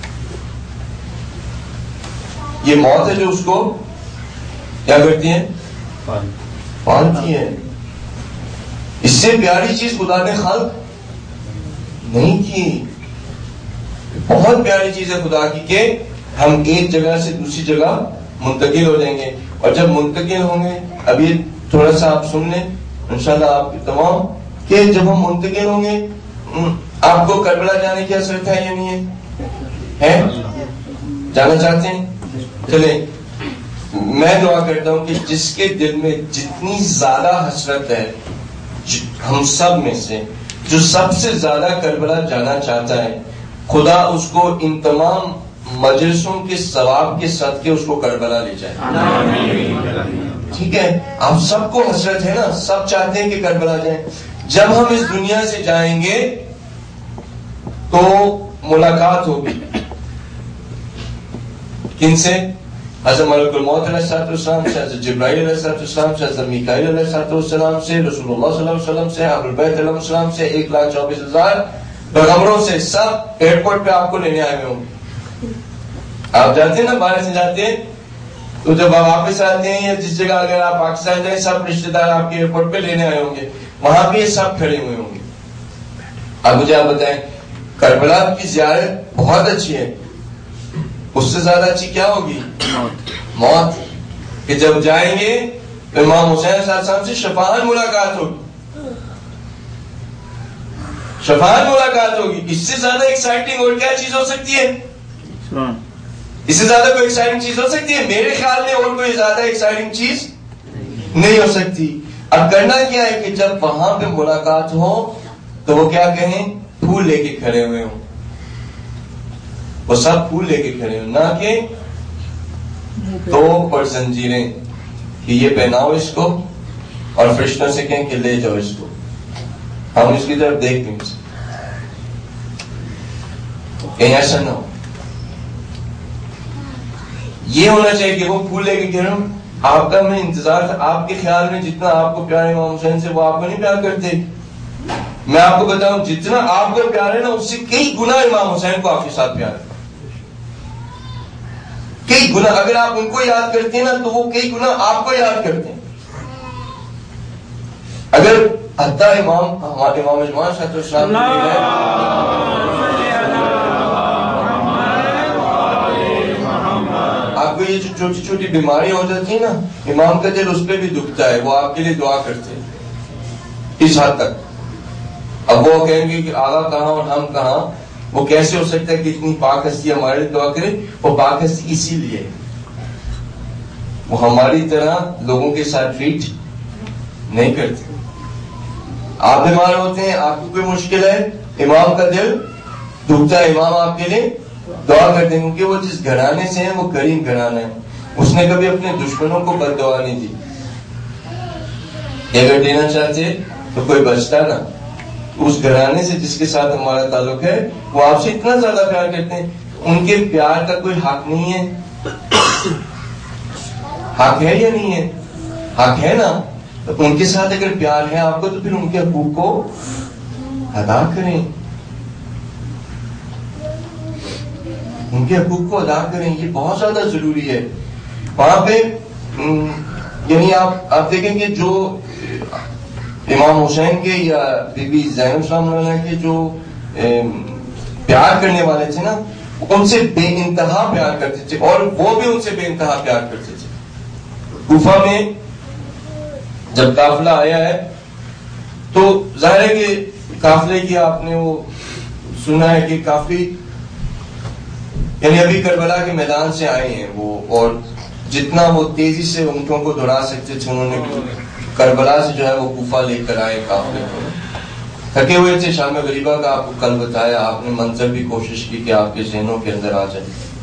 یہ موت ہے جو اس کو کیا کرتی ہے؟ پالتی ہے. اس سے پیاری چیز خدا نے خلق نہیں کی. بہت پیاری چیز ہے خدا کی کہ ہم ایک جگہ سے دوسری جگہ منتقل ہو جائیں گے. اور جب منتقل ہوں گے، ابھی تھوڑا سا آپ سن لیں انشاءاللہ آپ کی تمام، کہ جب ہم منتقل ہوں گے آپ کو کربلا جانے کی حسرت ہے یا نہیں ہے؟ جانا چاہتے ہیں؟ چلیں میں دعا کرتا ہوں کہ جس کے دل میں جتنی زیادہ حسرت ہے ہم سب میں سے، جو سب سے زیادہ کربلا جانا چاہتا ہے، خدا اس کو ان تمام مجلسوں کے ثواب کے صدقے اس کو کربلا لے جائے. ٹھیک ہے؟ آپ سب کو حسرت ہے نا، سب چاہتے ہیں کہ کربلا جائیں. جب ہم اس دنیا سے جائیں گے تو ملاقات ہوگی کن سے؟ حضرت ملک الموت علیہ السلام سے، حضرت جبرائیل علیہ السلام سے، حضرت میکائیل علیہ السلام سے، رسول اللہ صلی اللہ علیہ وسلم سے، اہل بیت علیہ السلام سے، 1,24,000 پیغمبروں سے. سب ایئرپورٹ پہ آپ کو لینے آئے ہوئے ہوں. آپ جاتے ہیں نا، باہر سے جاتے ہیں تو جب آپ واپس آتے ہیں یا جس جگہ اگر آپ پاکستان جائیں سب رشتے دار آپ کے ایئرپورٹ پہ لینے آئے ہوں گے, وہاں پہ یہ سب کھڑے ہوئے ہوں گے. اب مجھے آپ بتائیں کربلا کی زیارت بہت اچھی ہے, اس سے زیادہ اچھی کیا ہوگی؟ موت. کہ جب جائیں گے تو امام حسین صلی اللہ علیہ وسلم سے شفاعت ملاقات ہوگی, شفاعت ملاقات ہوگی. اس سے زیادہ ایکسائٹنگ اور کیا چیز ہو سکتی ہے؟ اس سے زیادہ کوئی ایکسائٹنگ چیز ہو سکتی ہے؟ میرے خیال میں اور کوئی زیادہ ایکسائٹنگ چیز نہیں ہو سکتی. اب کرنا کیا ہے کہ جب وہاں پہ ملاقات ہو تو وہ کیا کہیں؟ پھول لے کے کھڑے ہوئے ہوں, وہ سب پھول لے کے کھڑے ہوں, نہ کہ توپ اور زنجیریں کہ یہ پہناؤ اس کو اور فرشتوں سے کہیں کہ لے جاؤ اس کو, ہم اس کی طرف دیکھ نہیں سکتے. کہیں ایسا نہ ہو. یہ ہونا چاہیے کہ وہ پھول لے کے کہہ رہا ہوں آپ کا میں انتظار تھا. آپ کے خیال میں جتنا آپ کو پیار ہے امام حسین سے وہ آپ کو نہیں پیار کرتے. میں آپ کو بتاؤں جتنا آپ کو پیار ہے نا اس سے کئی گنا امام حسین کو آپ کے ساتھ پیار ہے, کئی گنا. اگر آپ ان کو یاد کرتے ہیں نا تو وہ کئی گنا آپ کو یاد کرتے ہیں. اگر حتیٰ امام اجمان صاحب السلام آپ کو یہ جو چھوٹی چھوٹی بیماری ہو جاتی ہے نا, امام کا دل اس پہ بھی دکھتا ہے, وہ آپ کے لیے دعا کرتے ہیں اس حد تک. اب وہ کہیں گے کہ آقا کہاں اور ہم کہاں, وہ کیسے ہو سکتا ہے کہ اتنی پاک ہستی ہمارے لیے دعا کرے؟ وہ پاک ہستی اسی لیے وہ ہماری طرح لوگوں کے ساتھ ٹریٹ نہیں کرتے. آپ بیمار ہوتے ہیں, آپ کو کوئی مشکل ہے, امام کا دل دکھتا ہے, امام آپ کے لیے دعا کرتے ہیں, کیونکہ وہ جس گھرانے سے ہیں وہ کریم گھرانہ ہے. اس نے کبھی اپنے دشمنوں کو بد دعا نہیں دی. اگر دینا چاہتے تو کوئی بچتا نا. اس گھرانے سے جس کے ساتھ ہمارا تعلق ہے وہ آپ سے اتنا زیادہ پیار کرتے ہیں, ان کے پیار کا کوئی حق نہیں ہے. حق ہے یا نہیں ہے؟ حق ہے نا. تو ان کے ساتھ اگر پیار ہے آپ کو تو پھر ان کے حقوق کو ادا کریں, ان کے حقوق کو ادا کریں. یہ بہت زیادہ ضروری ہے. وہاں پہ یعنی آپ دیکھیں گے جو امام حسین کے یا بی بی زینب سلام اللہ کے جو پیار کرنے والے تھے نا, ان سے بے انتہا پیار کرتے تھے اور وہ بھی ان سے بے انتہا پیار کرتے تھے. کوفہ میں جب قافلہ آیا ہے تو ظاہر ہے کہ قافلے کی آپ نے وہ سنا ہے کہ کافی یعنی ابھی کربلا کے میدان سے آئے ہیں وہ, اور جتنا وہ تیزی سے اونٹوں کو دوڑا سکتے تھے انہوں نے کربلا سے جو ہے وہ کوفہ لے کر آئے قافلے کو. تھکے ہوئے تھے. شام غریبہ کا آپ کو کل بتایا, آپ نے منظر بھی کوشش کی کہ آپ کے ذہنوں کے اندر آ جائے.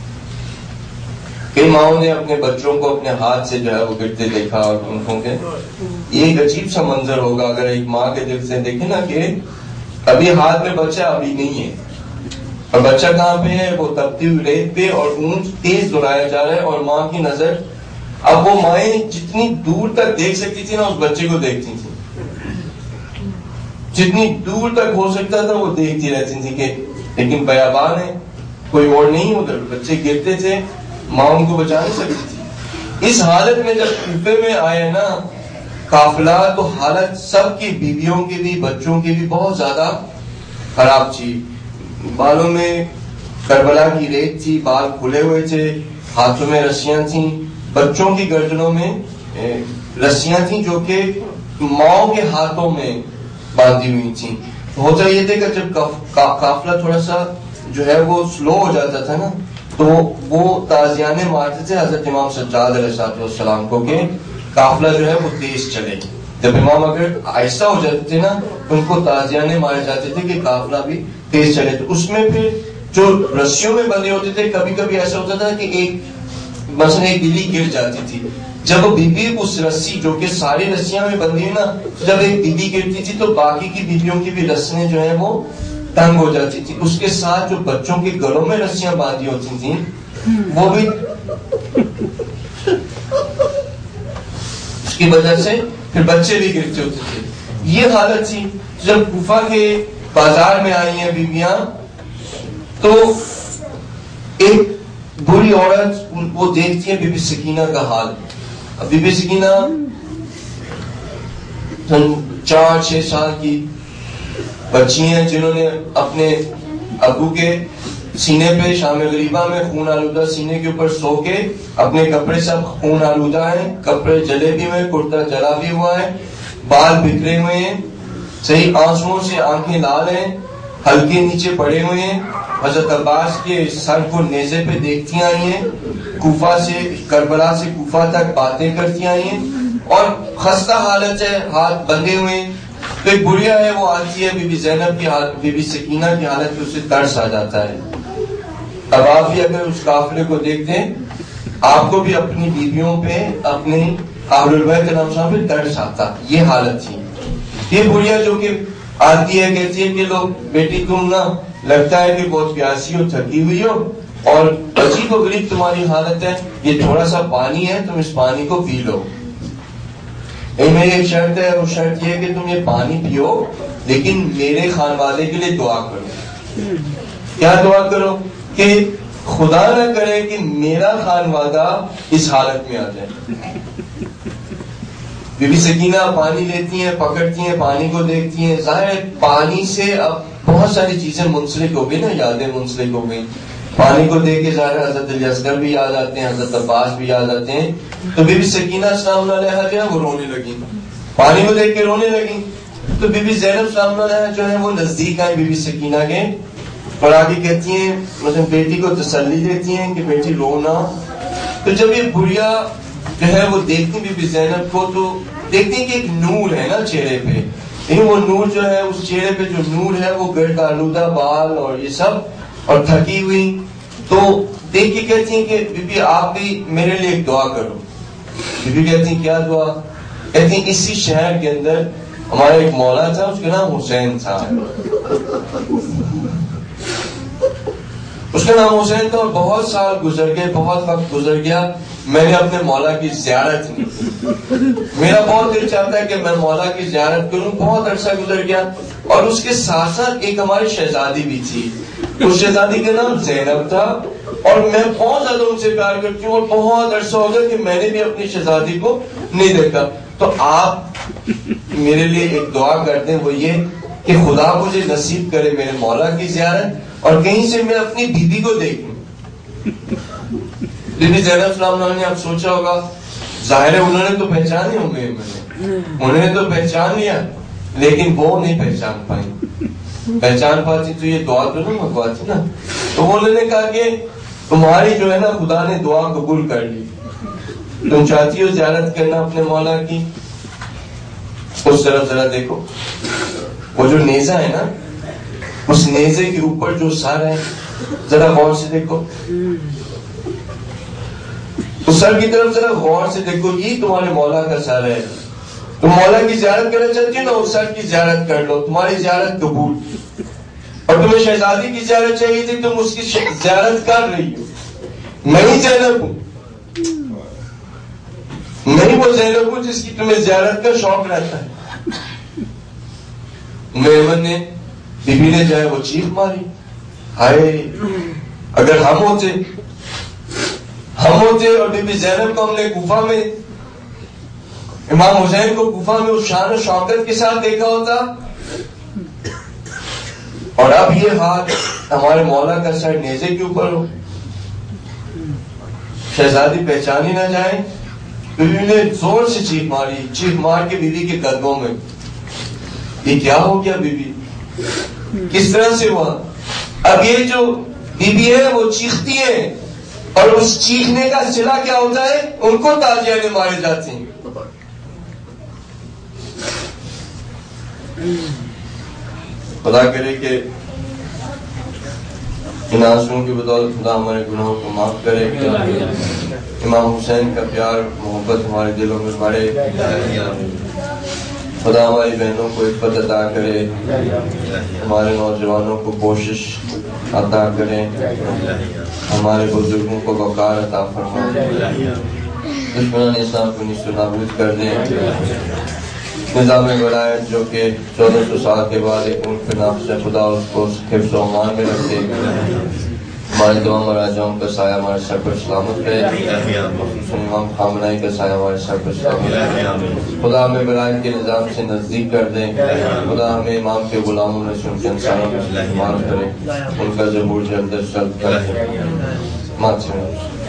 کئی ماؤں نے اپنے بچوں کو اپنے ہاتھ سے جو ہے وہ گرتے دیکھا اور اونٹوں کے. یہ ایک عجیب سا منظر ہوگا اگر ایک ماں کے دل سے دیکھیں نا کہ ابھی ہاتھ میں بچہ ابھی نہیں ہے, اور بچہ کہاں پہ ہے؟ وہ تپتی ہوئی ریت پہ, اور اونٹ تیز دوڑایا جا رہا ہے, اور ماں کی نظر, اب وہ مائیں جتنی دور تک دیکھ سکتی تھی نا اس بچے کو دیکھتی تھی, جتنی دور تک ہو سکتا تھا وہ دیکھتی رہتی تھی کہ لیکن بیابان ہے, کوئی اور نہیں, ادھر بچے گرتے تھے, ماں ان کو بچا نہیں سکتی تھی. اس حالت میں جب کوفے میں آئے نا قافلہ تو حالت سب کی, بیویوں کی بھی بچوں کی بھی بہت زیادہ خراب تھی. بالوں میں کربلا کی ریت تھی, بال کھلے ہوئے تھے, ہاتھوں میں رسیاں تھیں, بچوں کی گردنوں میں رسیاں تھیں جو کہ ماؤں کے ہاتھوں میں باندھی ہوئی تھیں. ہوتا یہ تھا کہ جب قافلہ تھوڑا سا جو ہے وہ سلو ہو جاتا تھا نا تو وہ تازیانے مارتے تھے حضرت امام سجاد علیہ السلام کو کہ قافلہ جو ہے وہ تیز چلے. جب امام اگر آہستہ ہو جاتے تھے نا ان کو تازیانے مارے جاتے تھے کہ قافلہ بھی تیز چلے. تو اس میں پھر جو رسیوں میں بندھے ہوتے تھے کبھی کبھی ایسا ہوتا تھا کہ ایک مثلا ایک بلی گر جاتی تھی. جب وہ بیوی اس رسی جو کہ ساری رسیاں میں بندھی ہے نا, جب ایک بیوی گرتی تھی تو باقی کی بیویوں کی بھی رسیاں جو ہیں وہ تنگ ہو جاتی تھی. اس کے ساتھ جو بچوں کے گلوں میں رسیاں باندھی ہوتی تھیں وہ بھی اس کی وجہ سے پھر بچے بھی گرتے ہوتے تھے. یہ حالت تھی. جب کوفہ کے بازار میں آئی ہیں بیویاں تو ایک بری عورت وہ دیکھتی ہے بی بی سکینہ کا حال. اب بی بی سکینہ 4-6 سال کی بچی ہیں جنہوں نے اپنے ابو کے سینے پہ شام غریبہ میں خون آلودہ سینے کے اوپر سو کے اپنے کپڑے سب خون آلودہ ہیں, کپڑے جلے بھی ہوئے, کرتا جلا بھی ہوا ہے, بال بکھرے ہوئے ہیں, صحیح آنسوؤں سے آنکھیں لال ہیں, ہلکے نیچے پڑے ہوئے ہیں. حضرت عباس کے سر کو نیزے پہ دیکھتی آئی ہیں, کوفہ سے کربلا سے کوفہ تک باتیں کرتی آئی ہیں, اور خستہ حالت ہے, ہاتھ بندھے ہوئے ہیں. تو ایک بڑھیا ہے وہ آتی ہے بی بی زینب کی حالت, بی بی سکینہ کی حالت پہ اسے ترس آ جاتا ہے. اب آپ بھی اگر اس قافلے کو دیکھتے ہیں آپ کو بھی اپنی بیویوں پہ, اپنے اہل البیت علیہ السلام پہ ترس آتا. یہ حالت تھی. یہ بڑھیا جو کہ آتی ہے کہتی ہے کہ لوگ بیٹی تم نا لگتا ہے کہ بہت پیاسی ہو, تھکی ہوئی ہو, اور عجیب و غریب تمہاری حالت ہے, یہ تھوڑا سا پانی ہے, تم اس پانی کو پی لو. میری ایک شرط ہے, وہ شرط یہ ہے کہ تم یہ پانی پیو لیکن میرے خانوادے کے لیے دعا کرو. کیا دعا کرو؟ کہ خدا نہ کرے کہ میرا خانوادہ اس حالت میں آ جائے. بی بی سکینہ پانی لیتی ہیں, پکڑتی ہیں, پانی کو دیکھتی ہیں. ظاہر پانی سے اب بہت ساری چیزیں منسلک ہو گئی نا, یادیں منسلک ہو گئی. پانی کو دیکھ کے ظاہر حضرت علی اصغر بھی یاد آتے ہیں, حضرت عباس بھی یاد آتے ہیں. تو بی بی سکینہ السلام علیہ جو ہے وہ رونے لگی, پانی کو دیکھ کے رونے لگی. تو بی بی زینب السلام علیہ جو ہے وہ نزدیک آئے بی بی سکینہ کے, اور آگے کہتی ہیں مثلا بیٹی کو تسلی دیتی ہیں کہ بیٹی رو نہ. تو جب یہ بڑھیا جو ہے وہ دیکھتی بی بی زینب کو تو دیکھتی ہیں کہ ایک نور ہے نا چہرے پہ, لیکن وہ نور جو ہے اس چہرے پہ جو نور ہے وہ گرد آلودہ بال اور یہ سب, اور تھکی ہوئی. تو دیکھ کے کہتی ہیں کہ بی بی آپ بھی میرے لیے ایک دعا کرو. بی بی کہتی ہیں کیا دعا؟ کہتی ہیں اسی شہر کے اندر ہمارا ایک مولا تھا, اس کا نام حسین تھا, اس کا نام حسین تھا, اور بہت سال گزر گئے, بہت وقت گزر گیا, میں نے اپنے مولا کی زیارت نہیں کی. میرا بہت دل چاہتا ہے کہ میں مولا کی زیارت کروں. بہت عرصہ گزر گیا, اور اس کے ساتھ ساتھ ایک ہماری شہزادی بھی تھی. اس شہزادی کا نام زینب تھا, اور میں بہت زیادہ ان سے پیار کرتی ہوں, اور بہت عرصہ ہو گیا کہ میں نے بھی اپنی شہزادی کو نہیں دیکھا. تو آپ میرے لیے ایک دعا کر دیں, وہ یہ کہ خدا مجھے نصیب کرے میرے مولا کی زیارت, اور کہیں سے میں اپنی بیوی کو دیکھوں. بی بی زینب السلام علیہ نے آپ سوچا ہوگا, ظاہر ہے انہوں نے تو پہچانے ہوں گے, انہوں نے تو پہچان لیا, لیکن وہ نہیں پہچان پائی. پہچان پاتی تو یہ دعا تو نہیں منگواتی نا. تو انہوں نے کہا کہ تمہاری جو ہے نا خدا نے دعا قبول کر لی, تم چاہتی ہو زیارت کرنا اپنے مولا کی. اس طرف ذرا دیکھو, وہ جو نیزہ ہے نا, اس نیزے کے اوپر جو سر ہے ذرا غور سے دیکھو, اس سر کی طرف ذرا غور سے دیکھو, یہ تمہارے مولا کا سر ہے. تم مولا کی زیارت کرنا چاہتی ہو نا, اس سر کی زیارت کر لو, تمہاری زیارت قبول. اور تمہیں شہزادی کی زیارت چاہیے تھی, تم اس کی زیارت کر رہی ہو. میں ہی زینب ہوں, میں وہ زینب ہوں جس کی تمہیں زیارت کا شوق رہتا ہے. میمن نے بی بی نے جو ہے وہ چیخ ماری, ہائے اگر ہم ہوتے اور بی بی زینب کو ہم نے کوفہ میں, امام حسین کو کوفہ میں اس شان و شوکت کے ساتھ دیکھا ہوتا, اور اب یہ حال ہمارے مولا کا سر نیزے کے اوپر ہو, شہزادی پہچانی نہ جائے. بیوی نے زور سے چیخ ماری, چیخ مار کے بیوی کے قدموں میں. یہ کیا ہو گیا بیوی, کس طرح سے ہوا؟ اب یہ جو بیوی ہے وہ چیختی ہے, اور اس چیخنے کا صلہ کیا ہوتا ہے, ان کو تازیانے مارے جاتے ہیں. خدا کرے کہ ان آنسوؤں کی بدولت خدا ہمارے گناہوں کو معاف کرے, امام حسین کا پیار محبت ہمارے دلوں میں بڑھے. خدا ہماری بہنوں کو عفت عطا کرے, ہمارے نوجوانوں کو کوشش عطا کرے, ہمارے بزرگوں کو وقار عطا فرمائے, دشمنان اسلام کو نیست و نابود کر دیں. نظام ولایت جو کہ 1400 سال کے بعد ایک ملک پہ نافذ ہے, خدا اس کو حفظ و امان میں رکھے. ہمارے دو مراجعوں کا سایہ ہمارے سر پر سلامت رہے، خصوصاً امام خامنہئی کا سایہ ہمارے سر پر سلامت رہے۔ خدا ہمیں ابراہیم کے نظام سے نزدیک کر دیں، خدا ہمیں امام کے غلاموں میں سے ان کے انسانوں میں استعمال کرے، ان کا ظہور جلد از جلد کر دیں۔